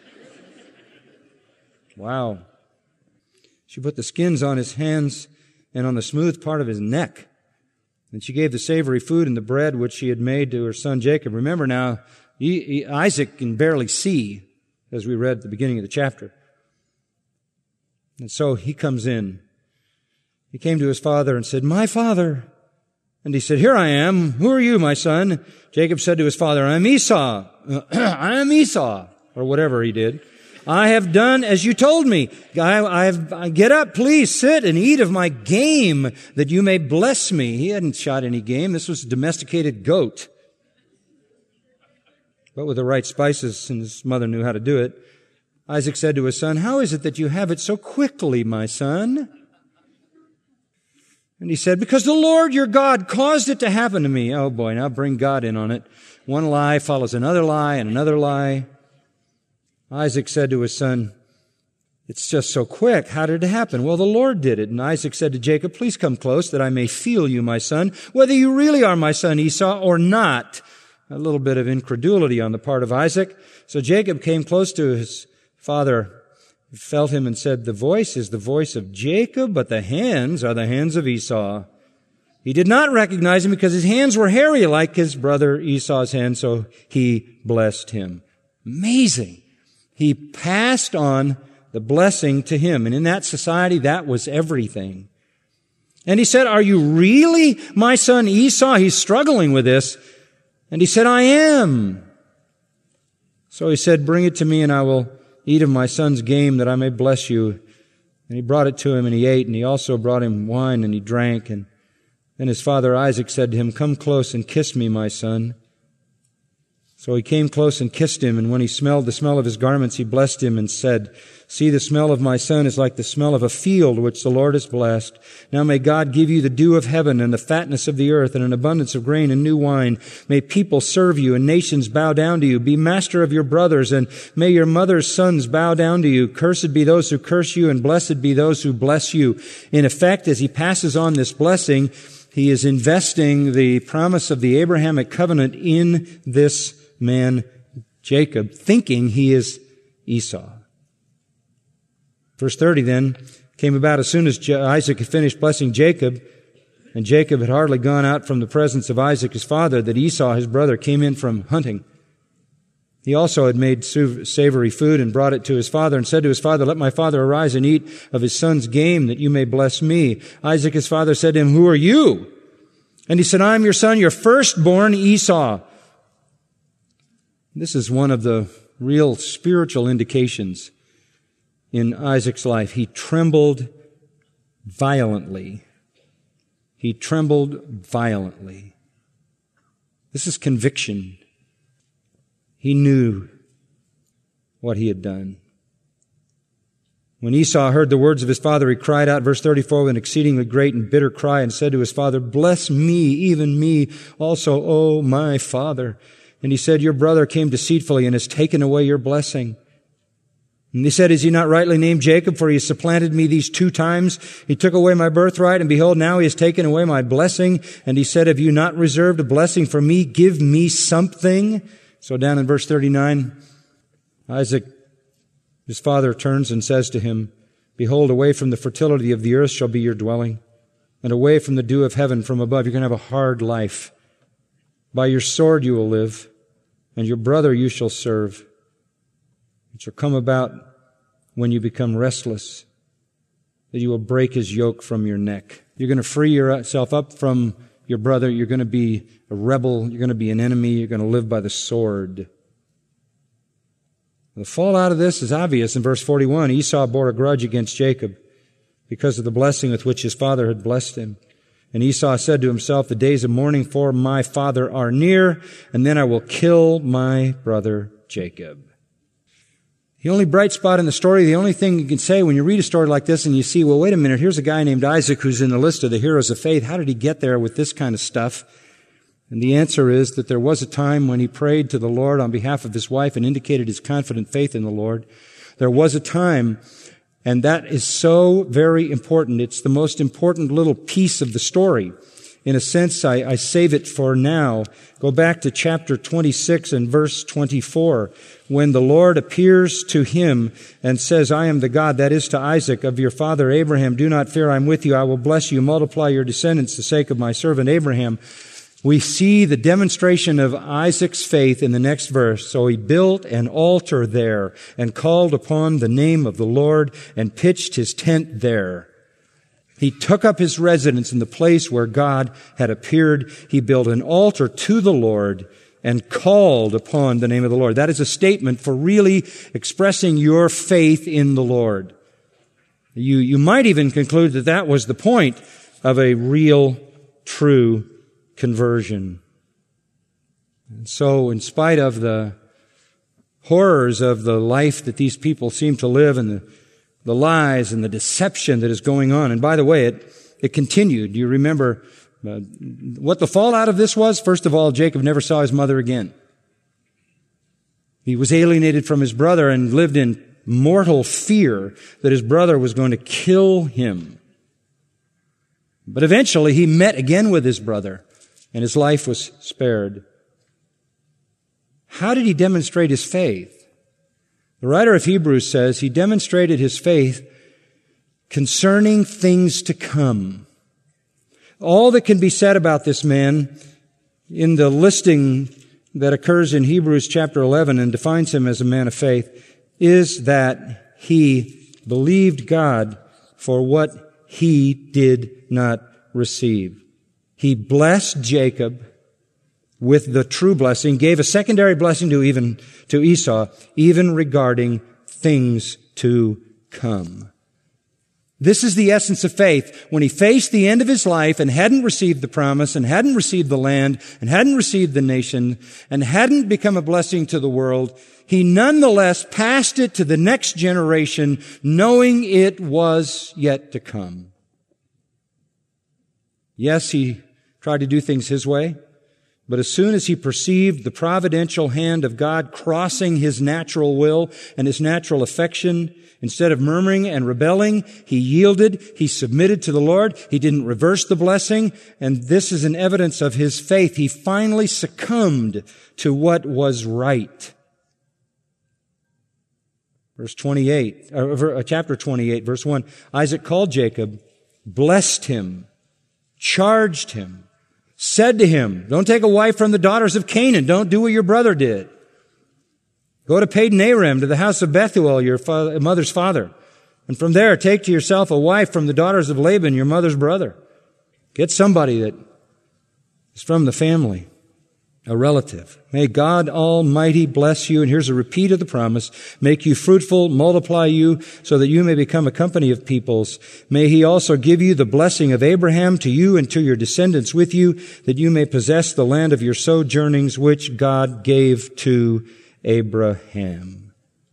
Wow. She put the skins on his hands and on the smooth part of his neck. And she gave the savory food and the bread which she had made to her son Jacob. Remember now, Isaac can barely see, as we read at the beginning of the chapter. And so he comes in. He came to his father and said, my father. And he said, here I am. Who are you, my son? Jacob said to his father, I'm Esau. I am Esau. Or whatever he did. I have done as you told me. I, I have, I, get up, please, sit and eat of my game that you may bless me. He hadn't shot any game. This was a domesticated goat. But with the right spices, and his mother knew how to do it, Isaac said to his son, how is it that you have it so quickly, my son? And he said, because the Lord your God caused it to happen to me. Oh boy, now bring God in on it. One lie follows another lie and another lie. Isaac said to his son, it's just so quick. How did it happen? Well, the Lord did it. And Isaac said to Jacob, please come close that I may feel you, my son, whether you really are my son Esau or not. A little bit of incredulity on the part of Isaac. So Jacob came close to his father, felt him and said, the voice is the voice of Jacob, but the hands are the hands of Esau. He did not recognize him because his hands were hairy like his brother Esau's hands, so he blessed him. Amazing. He passed on the blessing to him. And in that society, that was everything. And he said, are you really my son Esau? He's struggling with this. And he said, I am. So he said, bring it to me and I will eat of my son's game that I may bless you. And he brought it to him and he ate. And he also brought him wine and he drank. And then his father Isaac said to him, come close and kiss me, my son. So he came close and kissed him, and when he smelled the smell of his garments, he blessed him and said, "See, the smell of my son is like the smell of a field which the Lord has blessed. Now may God give you the dew of heaven and the fatness of the earth and an abundance of grain and new wine. May people serve you and nations bow down to you. Be master of your brothers, and may your mother's sons bow down to you. Cursed be those who curse you, and blessed be those who bless you." In effect, as he passes on this blessing, he is investing the promise of the Abrahamic covenant in this man, Jacob, thinking he is Esau. Verse thirty then came about as soon as Isaac had finished blessing Jacob, and Jacob had hardly gone out from the presence of Isaac his father, that Esau his brother came in from hunting. He also had made savory food and brought it to his father and said to his father, "Let my father arise and eat of his son's game, that you may bless me." Isaac his father said to him, "Who are you?" And he said, "I am your son, your firstborn Esau." This is one of the real spiritual indications in Isaac's life. He trembled violently. He trembled violently. This is conviction. He knew what he had done. When Esau heard the words of his father, he cried out, verse thirty-four, with an exceedingly great and bitter cry, and said to his father, "Bless me, even me also, O my father." And he said, "Your brother came deceitfully and has taken away your blessing." And he said, "Is he not rightly named Jacob? For he has supplanted me these two times. He took away my birthright, and behold, now he has taken away my blessing." And he said, "Have you not reserved a blessing for me? Give me something." So down in verse thirty-nine, Isaac, his father, turns and says to him, "Behold, away from the fertility of the earth shall be your dwelling, and away from the dew of heaven from above. You're going to have a hard life. By your sword you will live, and your brother you shall serve. It shall come about when you become restless, that you will break his yoke from your neck." You're going to free yourself up from your brother. You're going to be a rebel. You're going to be an enemy. You're going to live by the sword. The fallout of this is obvious in verse forty-one. Esau bore a grudge against Jacob because of the blessing with which his father had blessed him. And Esau said to himself, "The days of mourning for my father are near, and then I will kill my brother Jacob." The only bright spot in the story, the only thing you can say when you read a story like this and you see, well, wait a minute, here's a guy named Isaac who's in the list of the heroes of faith. How did he get there with this kind of stuff? And the answer is that there was a time when he prayed to the Lord on behalf of his wife and indicated his confident faith in the Lord. There was a time, and that is so very important. It's the most important little piece of the story. In a sense, I, I save it for now. Go back to chapter twenty-six and verse twenty-four, when the Lord appears to him and says, "I am the God," that is to Isaac, "of your father Abraham. Do not fear, I am with you. I will bless you, multiply your descendants for the sake of my servant Abraham." We see the demonstration of Isaac's faith in the next verse. "So he built an altar there and called upon the name of the Lord and pitched his tent there." He took up his residence in the place where God had appeared. He built an altar to the Lord and called upon the name of the Lord. That is a statement for really expressing your faith in the Lord. You, you might even conclude that that was the point of a real, true conversion. And so, in spite of the horrors of the life that these people seem to live and the the lies and the deception that is going on. And by the way, it, it continued. You remember uh, what the fallout of this was? First of all, Jacob never saw his mother again. He was alienated from his brother and lived in mortal fear that his brother was going to kill him. But eventually he met again with his brother, and his life was spared. How did he demonstrate his faith? The writer of Hebrews says he demonstrated his faith concerning things to come. All that can be said about this man in the listing that occurs in Hebrews chapter eleven and defines him as a man of faith is that he believed God for what he did not receive. He blessed Jacob with the true blessing, gave a secondary blessing to even to Esau, even regarding things to come. This is the essence of faith. When he faced the end of his life and hadn't received the promise and hadn't received the land and hadn't received the nation and hadn't become a blessing to the world, he nonetheless passed it to the next generation, knowing it was yet to come. Yes, he tried to do things his way, but as soon as he perceived the providential hand of God crossing his natural will and his natural affection, instead of murmuring and rebelling, he yielded, he submitted to the Lord, he didn't reverse the blessing, and this is an evidence of his faith. He finally succumbed to what was right. Verse twenty-eight, uh, chapter twenty-eight, verse one, Isaac called Jacob, blessed him, charged him, said to him, don't take a wife from the daughters of Canaan. Don't do what your brother did. Go to Padan Aram, to the house of Bethuel, your father, mother's father. And from there, take to yourself a wife from the daughters of Laban, your mother's brother. Get somebody that is from the family, a relative. May God Almighty bless you. And here's a repeat of the promise. Make you fruitful, multiply you, so that you may become a company of peoples. May he also give you the blessing of Abraham to you and to your descendants with you, that you may possess the land of your sojournings, which God gave to Abraham.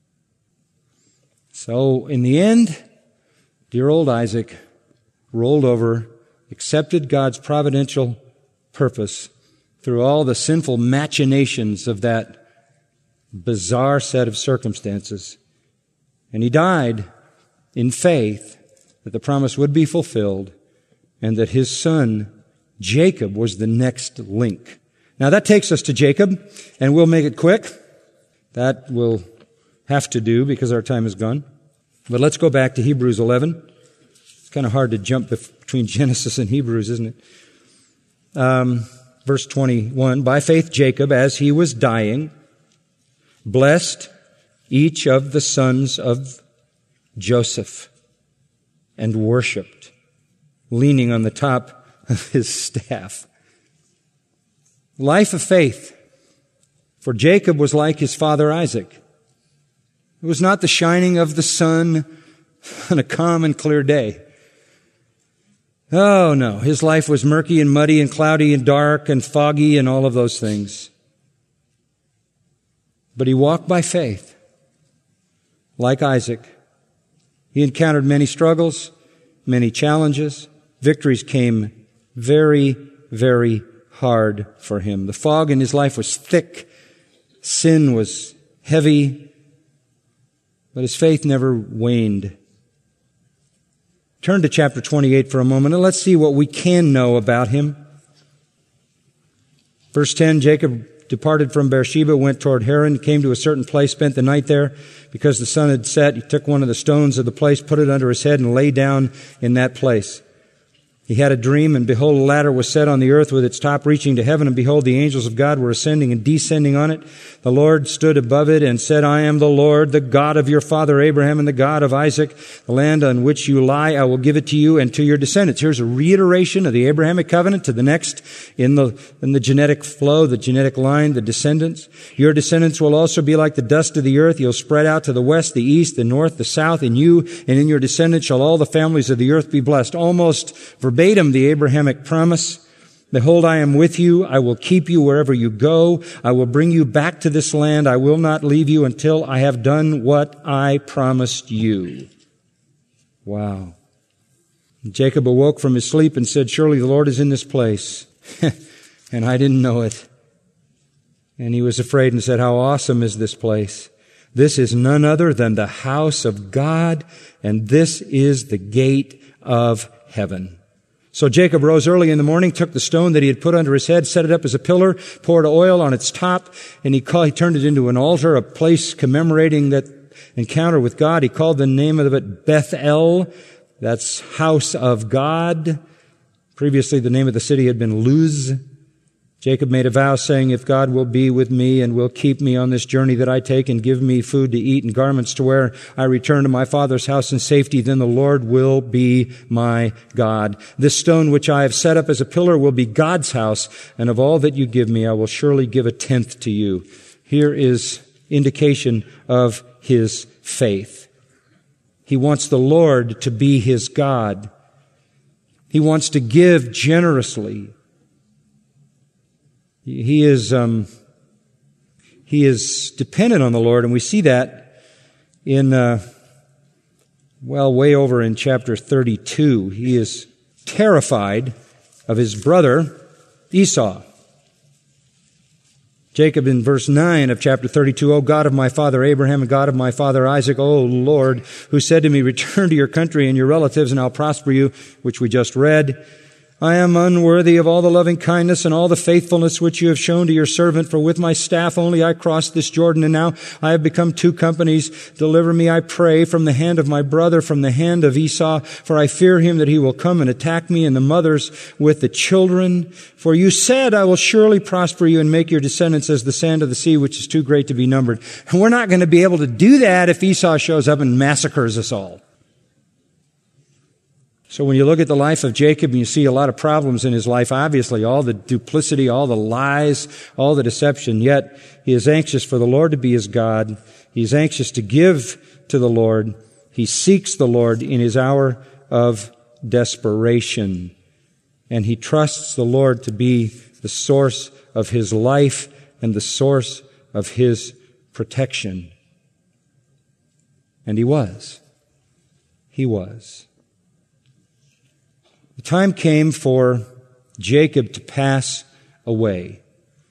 So in the end, dear old Isaac rolled over, accepted God's providential purpose through all the sinful machinations of that bizarre set of circumstances. And he died in faith that the promise would be fulfilled and that his son Jacob was the next link. Now that takes us to Jacob, and we'll make it quick. That will have to do because our time is gone. But let's go back to Hebrews eleven. It's kind of hard to jump between Genesis and Hebrews, isn't it? Um, verse twenty-one, by faith Jacob, as he was dying, blessed each of the sons of Joseph and worshipped, leaning on the top of his staff. Life of faith. For Jacob was like his father Isaac. It was not the shining of the sun on a calm and clear day. Oh no, his life was murky and muddy and cloudy and dark and foggy and all of those things. But he walked by faith, like Isaac. He encountered many struggles, many challenges. Victories came very, very hard for him. The fog in his life was thick. Sin was heavy, but his faith never waned. Turn to chapter twenty-eight for a moment and let's see what we can know about him. Verse ten, Jacob departed from Beersheba, went toward Haran, came to a certain place, spent the night there. Because the sun had set, he took one of the stones of the place, put it under his head, and lay down in that place. He had a dream, and behold, a ladder was set on the earth with its top reaching to heaven, and behold, the angels of God were ascending and descending on it. The Lord stood above it and said, I am the Lord, the God of your father Abraham and the God of Isaac. The land on which you lie, I will give it to you and to your descendants. Here's a reiteration of the Abrahamic covenant to the next in the, in the genetic flow, the genetic line, the descendants. Your descendants will also be like the dust of the earth. You'll spread out to the west, the east, the north, the south. In you and in your descendants shall all the families of the earth be blessed. Almost verbatim, the Abrahamic promise. Behold, I am with you. I will keep you wherever you go. I will bring you back to this land. I will not leave you until I have done what I promised you. Wow. Jacob awoke from his sleep and said, surely the Lord is in this place. And I didn't know it. And he was afraid and said, how awesome is this place? This is none other than the house of God, and this is the gate of heaven. So Jacob rose early in the morning, took the stone that he had put under his head, set it up as a pillar, poured oil on its top, and he, called, he turned it into an altar, a place commemorating that encounter with God. He called the name of it Bethel. That's house of God. Previously, the name of the city had been Luz. Jacob made a vow saying, if God will be with me and will keep me on this journey that I take and give me food to eat and garments to wear, I return to my father's house in safety, then the Lord will be my God. This stone which I have set up as a pillar will be God's house, and of all that you give me, I will surely give a tenth to you. Here is indication of his faith. He wants the Lord to be his God. He wants to give generously. He is, um, he is dependent on the Lord, and we see that in, uh, well, way over in chapter thirty-two. He is terrified of his brother Esau. Jacob in verse nine of chapter thirty-two, O God of my father Abraham and God of my father Isaac, O Lord, who said to me, return to your country and your relatives and I'll prosper you, which we just read. I am unworthy of all the loving kindness and all the faithfulness which you have shown to your servant, for with my staff only I crossed this Jordan, and now I have become two companies. Deliver me, I pray, from the hand of my brother, from the hand of Esau, for I fear him that he will come and attack me and the mothers with the children. For you said, I will surely prosper you and make your descendants as the sand of the sea, which is too great to be numbered. And we're not going to be able to do that if Esau shows up and massacres us all. So when you look at the life of Jacob and you see a lot of problems in his life, obviously, all the duplicity, all the lies, all the deception, yet he is anxious for the Lord to be his God. He's anxious to give to the Lord. He seeks the Lord in his hour of desperation. And he trusts the Lord to be the source of his life and the source of his protection. And he was. He was. The time came for Jacob to pass away.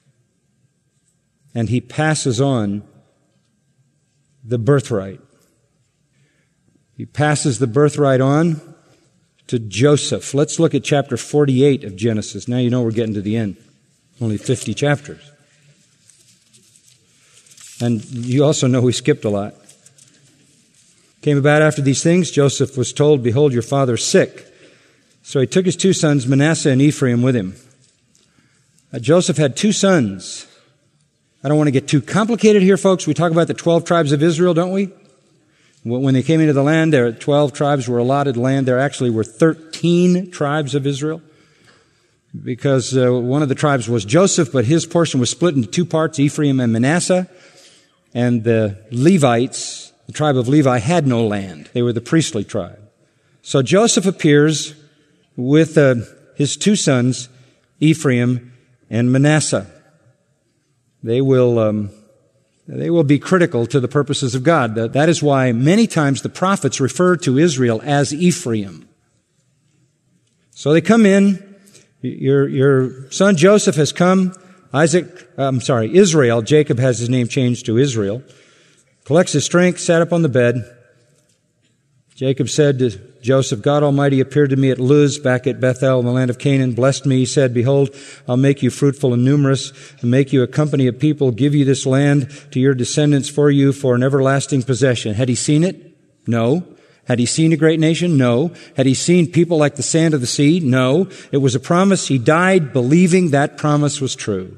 And he passes on the birthright. He passes the birthright on to Joseph. Let's look at chapter forty-eight of Genesis. Now you know we're getting to the end. Only fifty chapters. And you also know we skipped a lot. Came about after these things, Joseph was told, behold, your father is sick. So he took his two sons, Manasseh and Ephraim, with him. Uh, Joseph had two sons. I don't want to get too complicated here, folks. We talk about the twelve tribes of Israel, don't we? When they came into the land, there twelve tribes were allotted land. There actually were thirteen tribes of Israel, because uh, one of the tribes was Joseph, but his portion was split into two parts, Ephraim and Manasseh. And the Levites, the tribe of Levi, had no land. They were the priestly tribe. So Joseph appears with uh, his two sons, Ephraim and Manasseh. They will um, they will be critical to the purposes of God. That, that is why many times the prophets refer to Israel as Ephraim. So they come in. Your your son Joseph has come. Isaac, I'm sorry, Israel. Jacob has his name changed to Israel. Collects his strength, sat up on the bed. Jacob said to Joseph, God Almighty appeared to me at Luz, back at Bethel in the land of Canaan, blessed me. He said, behold, I'll make you fruitful and numerous, and make you a company of people, give you this land to your descendants for you for an everlasting possession. Had he seen it? No. Had he seen a great nation? No. Had he seen people like the sand of the sea? No. It was a promise. He died believing that promise was true.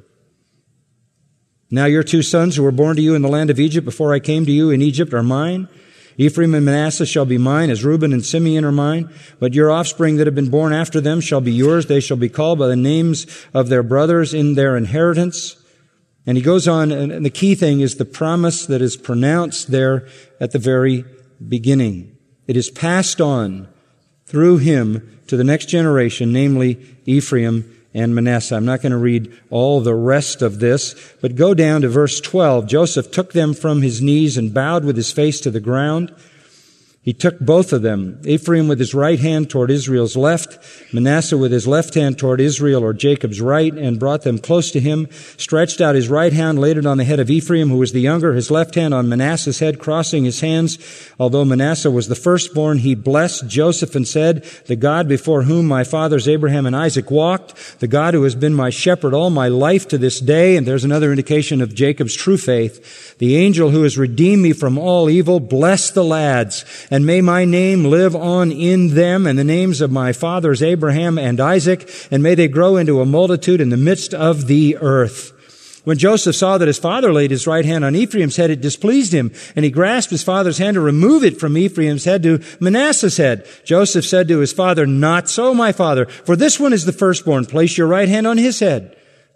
Now your two sons who were born to you in the land of Egypt before I came to you in Egypt are mine. Ephraim and Manasseh shall be mine, as Reuben and Simeon are mine. But your offspring that have been born after them shall be yours. They shall be called by the names of their brothers in their inheritance. And he goes on, and the key thing is the promise that is pronounced there at the very beginning. It is passed on through him to the next generation, namely Ephraim and Manasseh. I'm not going to read all the rest of this, but go down to verse twelve. Joseph took them from his knees and bowed with his face to the ground. He took both of them, Ephraim with his right hand toward Israel's left, Manasseh with his left hand toward Israel or Jacob's right, and brought them close to him, stretched out his right hand, laid it on the head of Ephraim, who was the younger, his left hand on Manasseh's head, crossing his hands. Although Manasseh was the firstborn, he blessed Joseph and said, the God before whom my fathers Abraham and Isaac walked, the God who has been my shepherd all my life to this day, and there's another indication of Jacob's true faith, the angel who has redeemed me from all evil, bless the lads, and may my name live on in them and the names of my fathers Abraham and Isaac, and may they grow into a multitude in the midst of the earth. When Joseph saw that his father laid his right hand on Ephraim's head, it displeased him, and he grasped his father's hand to remove it from Ephraim's head to Manasseh's head. Joseph said to his father, not so, my father, for this one is the firstborn. Place your right hand on his head.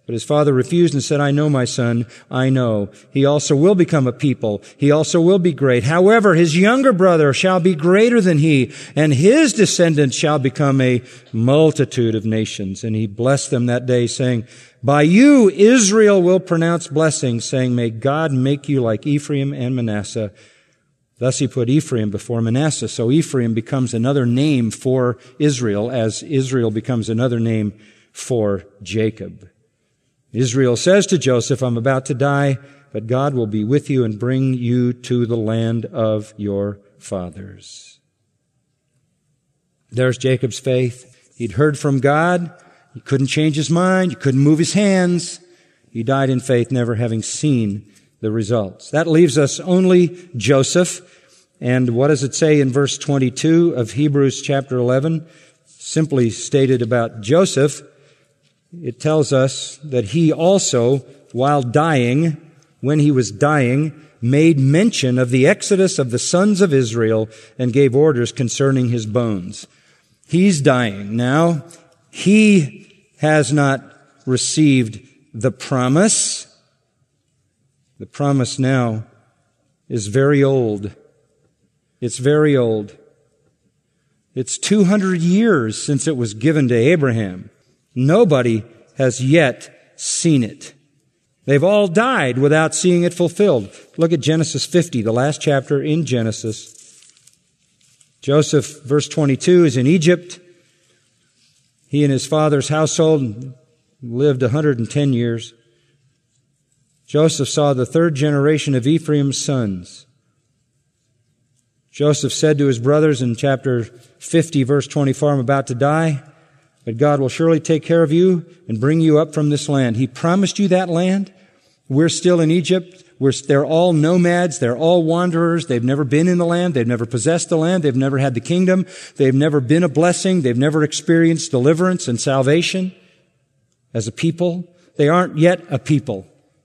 But his father refused and said, I know, my son, I know. He also will become a people. He also will be great. However, his younger brother shall be greater than he, and his descendants shall become a multitude of nations. And he blessed them that day, saying, by you Israel will pronounce blessing, saying, may God make you like Ephraim and Manasseh. Thus he put Ephraim before Manasseh. So Ephraim becomes another name for Israel, as Israel becomes another name for Jacob. Israel says to Joseph, I'm about to die, but God will be with you and bring you to the land of your fathers. There's Jacob's faith. He'd heard from God. He couldn't change his mind. He couldn't move his hands. He died in faith, never having seen the results. That leaves us only Joseph. And what does it say in verse twenty-two of Hebrews chapter eleven? Simply stated about Joseph, it tells us that he also, while dying, when he was dying, made mention of the exodus of the sons of Israel and gave orders concerning his bones. He's dying now. He has not received the promise. The promise now is very old. It's very old. It's two hundred years since it was given to Abraham. Nobody has yet seen it. They've all died without seeing it fulfilled. Look at Genesis fifty, the last chapter in Genesis. Joseph, verse twenty-two, is in Egypt. He and his father's household lived one hundred ten years. Joseph saw the third generation of Ephraim's sons. Joseph said to his brothers in chapter fifty, verse twenty-four, I'm about to die, but God will surely take care of you and bring you up from this land. He promised you that land. We're still in Egypt. We're, they're all nomads. They're all wanderers. They've never been in the land. They've never possessed the land. They've never had the kingdom. They've never been a blessing. They've never experienced deliverance and salvation as a people. They aren't yet a people.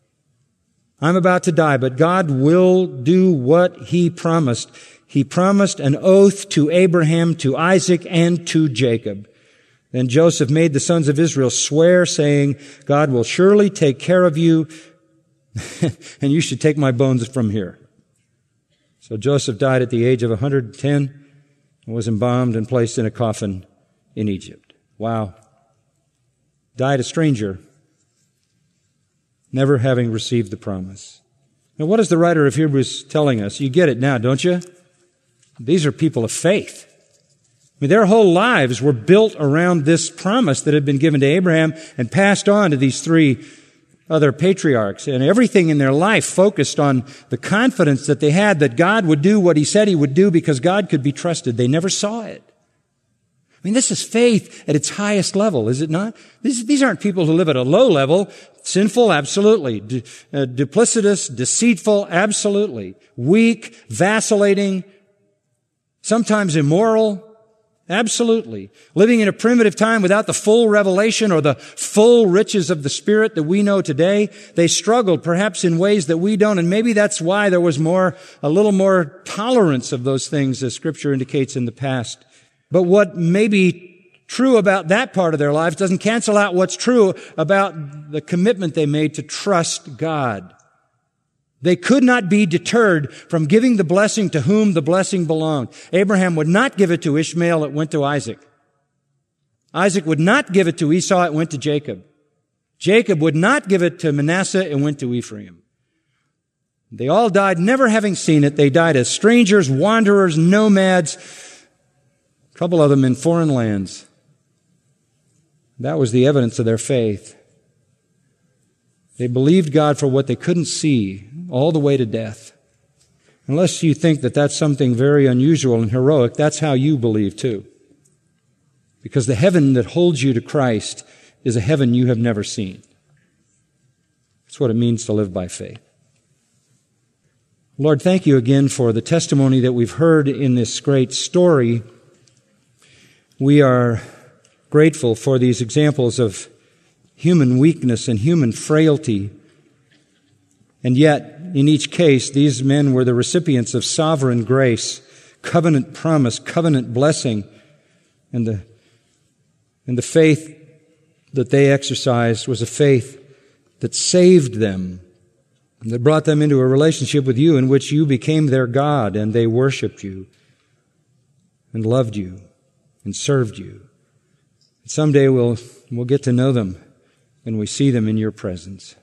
I'm about to die, but God will do what He promised. He promised an oath to Abraham, to Isaac, and to Jacob. Then Joseph made the sons of Israel swear, saying, God will surely take care of you, and you should take my bones from here. So Joseph died at the age of one hundred ten and was embalmed and placed in a coffin in Egypt. Wow. Died a stranger, never having received the promise. Now, what is the writer of Hebrews telling us? You get it now, don't you? These are people of faith. I mean, their whole lives were built around this promise that had been given to Abraham and passed on to these three other patriarchs. And everything in their life focused on the confidence that they had that God would do what He said He would do because God could be trusted. They never saw it. I mean, this is faith at its highest level, is it not? These, these aren't people who live at a low level. Sinful, absolutely. Du, uh, duplicitous, deceitful, absolutely. Weak, vacillating, sometimes immoral, absolutely. Living in a primitive time without the full revelation or the full riches of the Spirit that we know today. They struggled perhaps in ways that we don't, and maybe that's why there was more, a little more tolerance of those things as Scripture indicates in the past. But what may be true about that part of their lives doesn't cancel out what's true about the commitment they made to trust God. They could not be deterred from giving the blessing to whom the blessing belonged. Abraham would not give it to Ishmael, it went to Isaac. Isaac would not give it to Esau, it went to Jacob. Jacob would not give it to Manasseh, it went to Ephraim. They all died never having seen it. They died as strangers, wanderers, nomads, a couple of them in foreign lands. That was the evidence of their faith. They believed God for what they couldn't see, all the way to death. Unless you think that that's something very unusual and heroic, that's how you believe too. Because the heaven that holds you to Christ is a heaven you have never seen. That's what it means to live by faith. Lord, thank you again for the testimony that we've heard in this great story. We are grateful for these examples of human weakness and human frailty. And yet, in each case, these men were the recipients of sovereign grace, covenant promise, covenant blessing, and the, and the faith that they exercised was a faith that saved them, that brought them into a relationship with you in which you became their God and they worshiped you and loved you and served you. Someday we'll, we'll get to know them when we see them in your presence.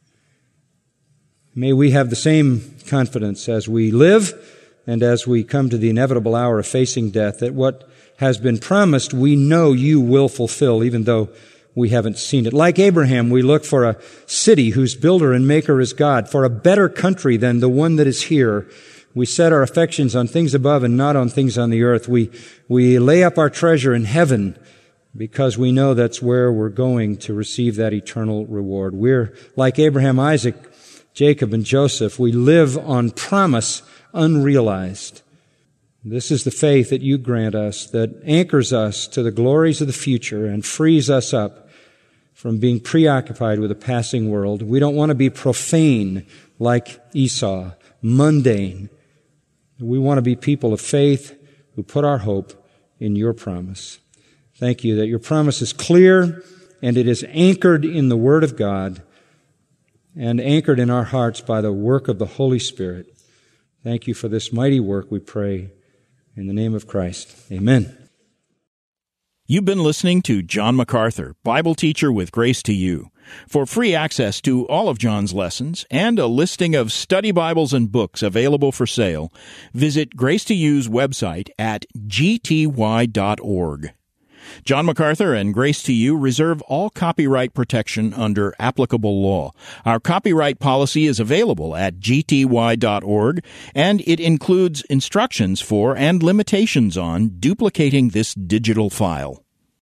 May we have the same confidence as we live and as we come to the inevitable hour of facing death, that what has been promised we know you will fulfill, even though we haven't seen it. Like Abraham, we look for a city whose builder and maker is God, for a better country than the one that is here. We set our affections on things above and not on things on the earth. We, we lay up our treasure in heaven because we know that's where we're going to receive that eternal reward. We're like Abraham, Isaac, Jacob, and Joseph. We live on promise unrealized. This is the faith that you grant us that anchors us to the glories of the future and frees us up from being preoccupied with a passing world. We don't want to be profane like Esau, mundane. We want to be people of faith who put our hope in your promise. Thank you that your promise is clear and it is anchored in the Word of God and anchored in our hearts by the work of the Holy Spirit. Thank you for this mighty work, we pray, in the name of Christ. Amen. You've been listening to John MacArthur, Bible teacher with Grace to You. For free access to all of John's lessons and a listing of study Bibles and books available for sale, visit Grace to You's website at g t y dot org. John MacArthur and Grace to You reserve all copyright protection under applicable law. Our copyright policy is available at g t y dot org, and it includes instructions for and limitations on duplicating this digital file.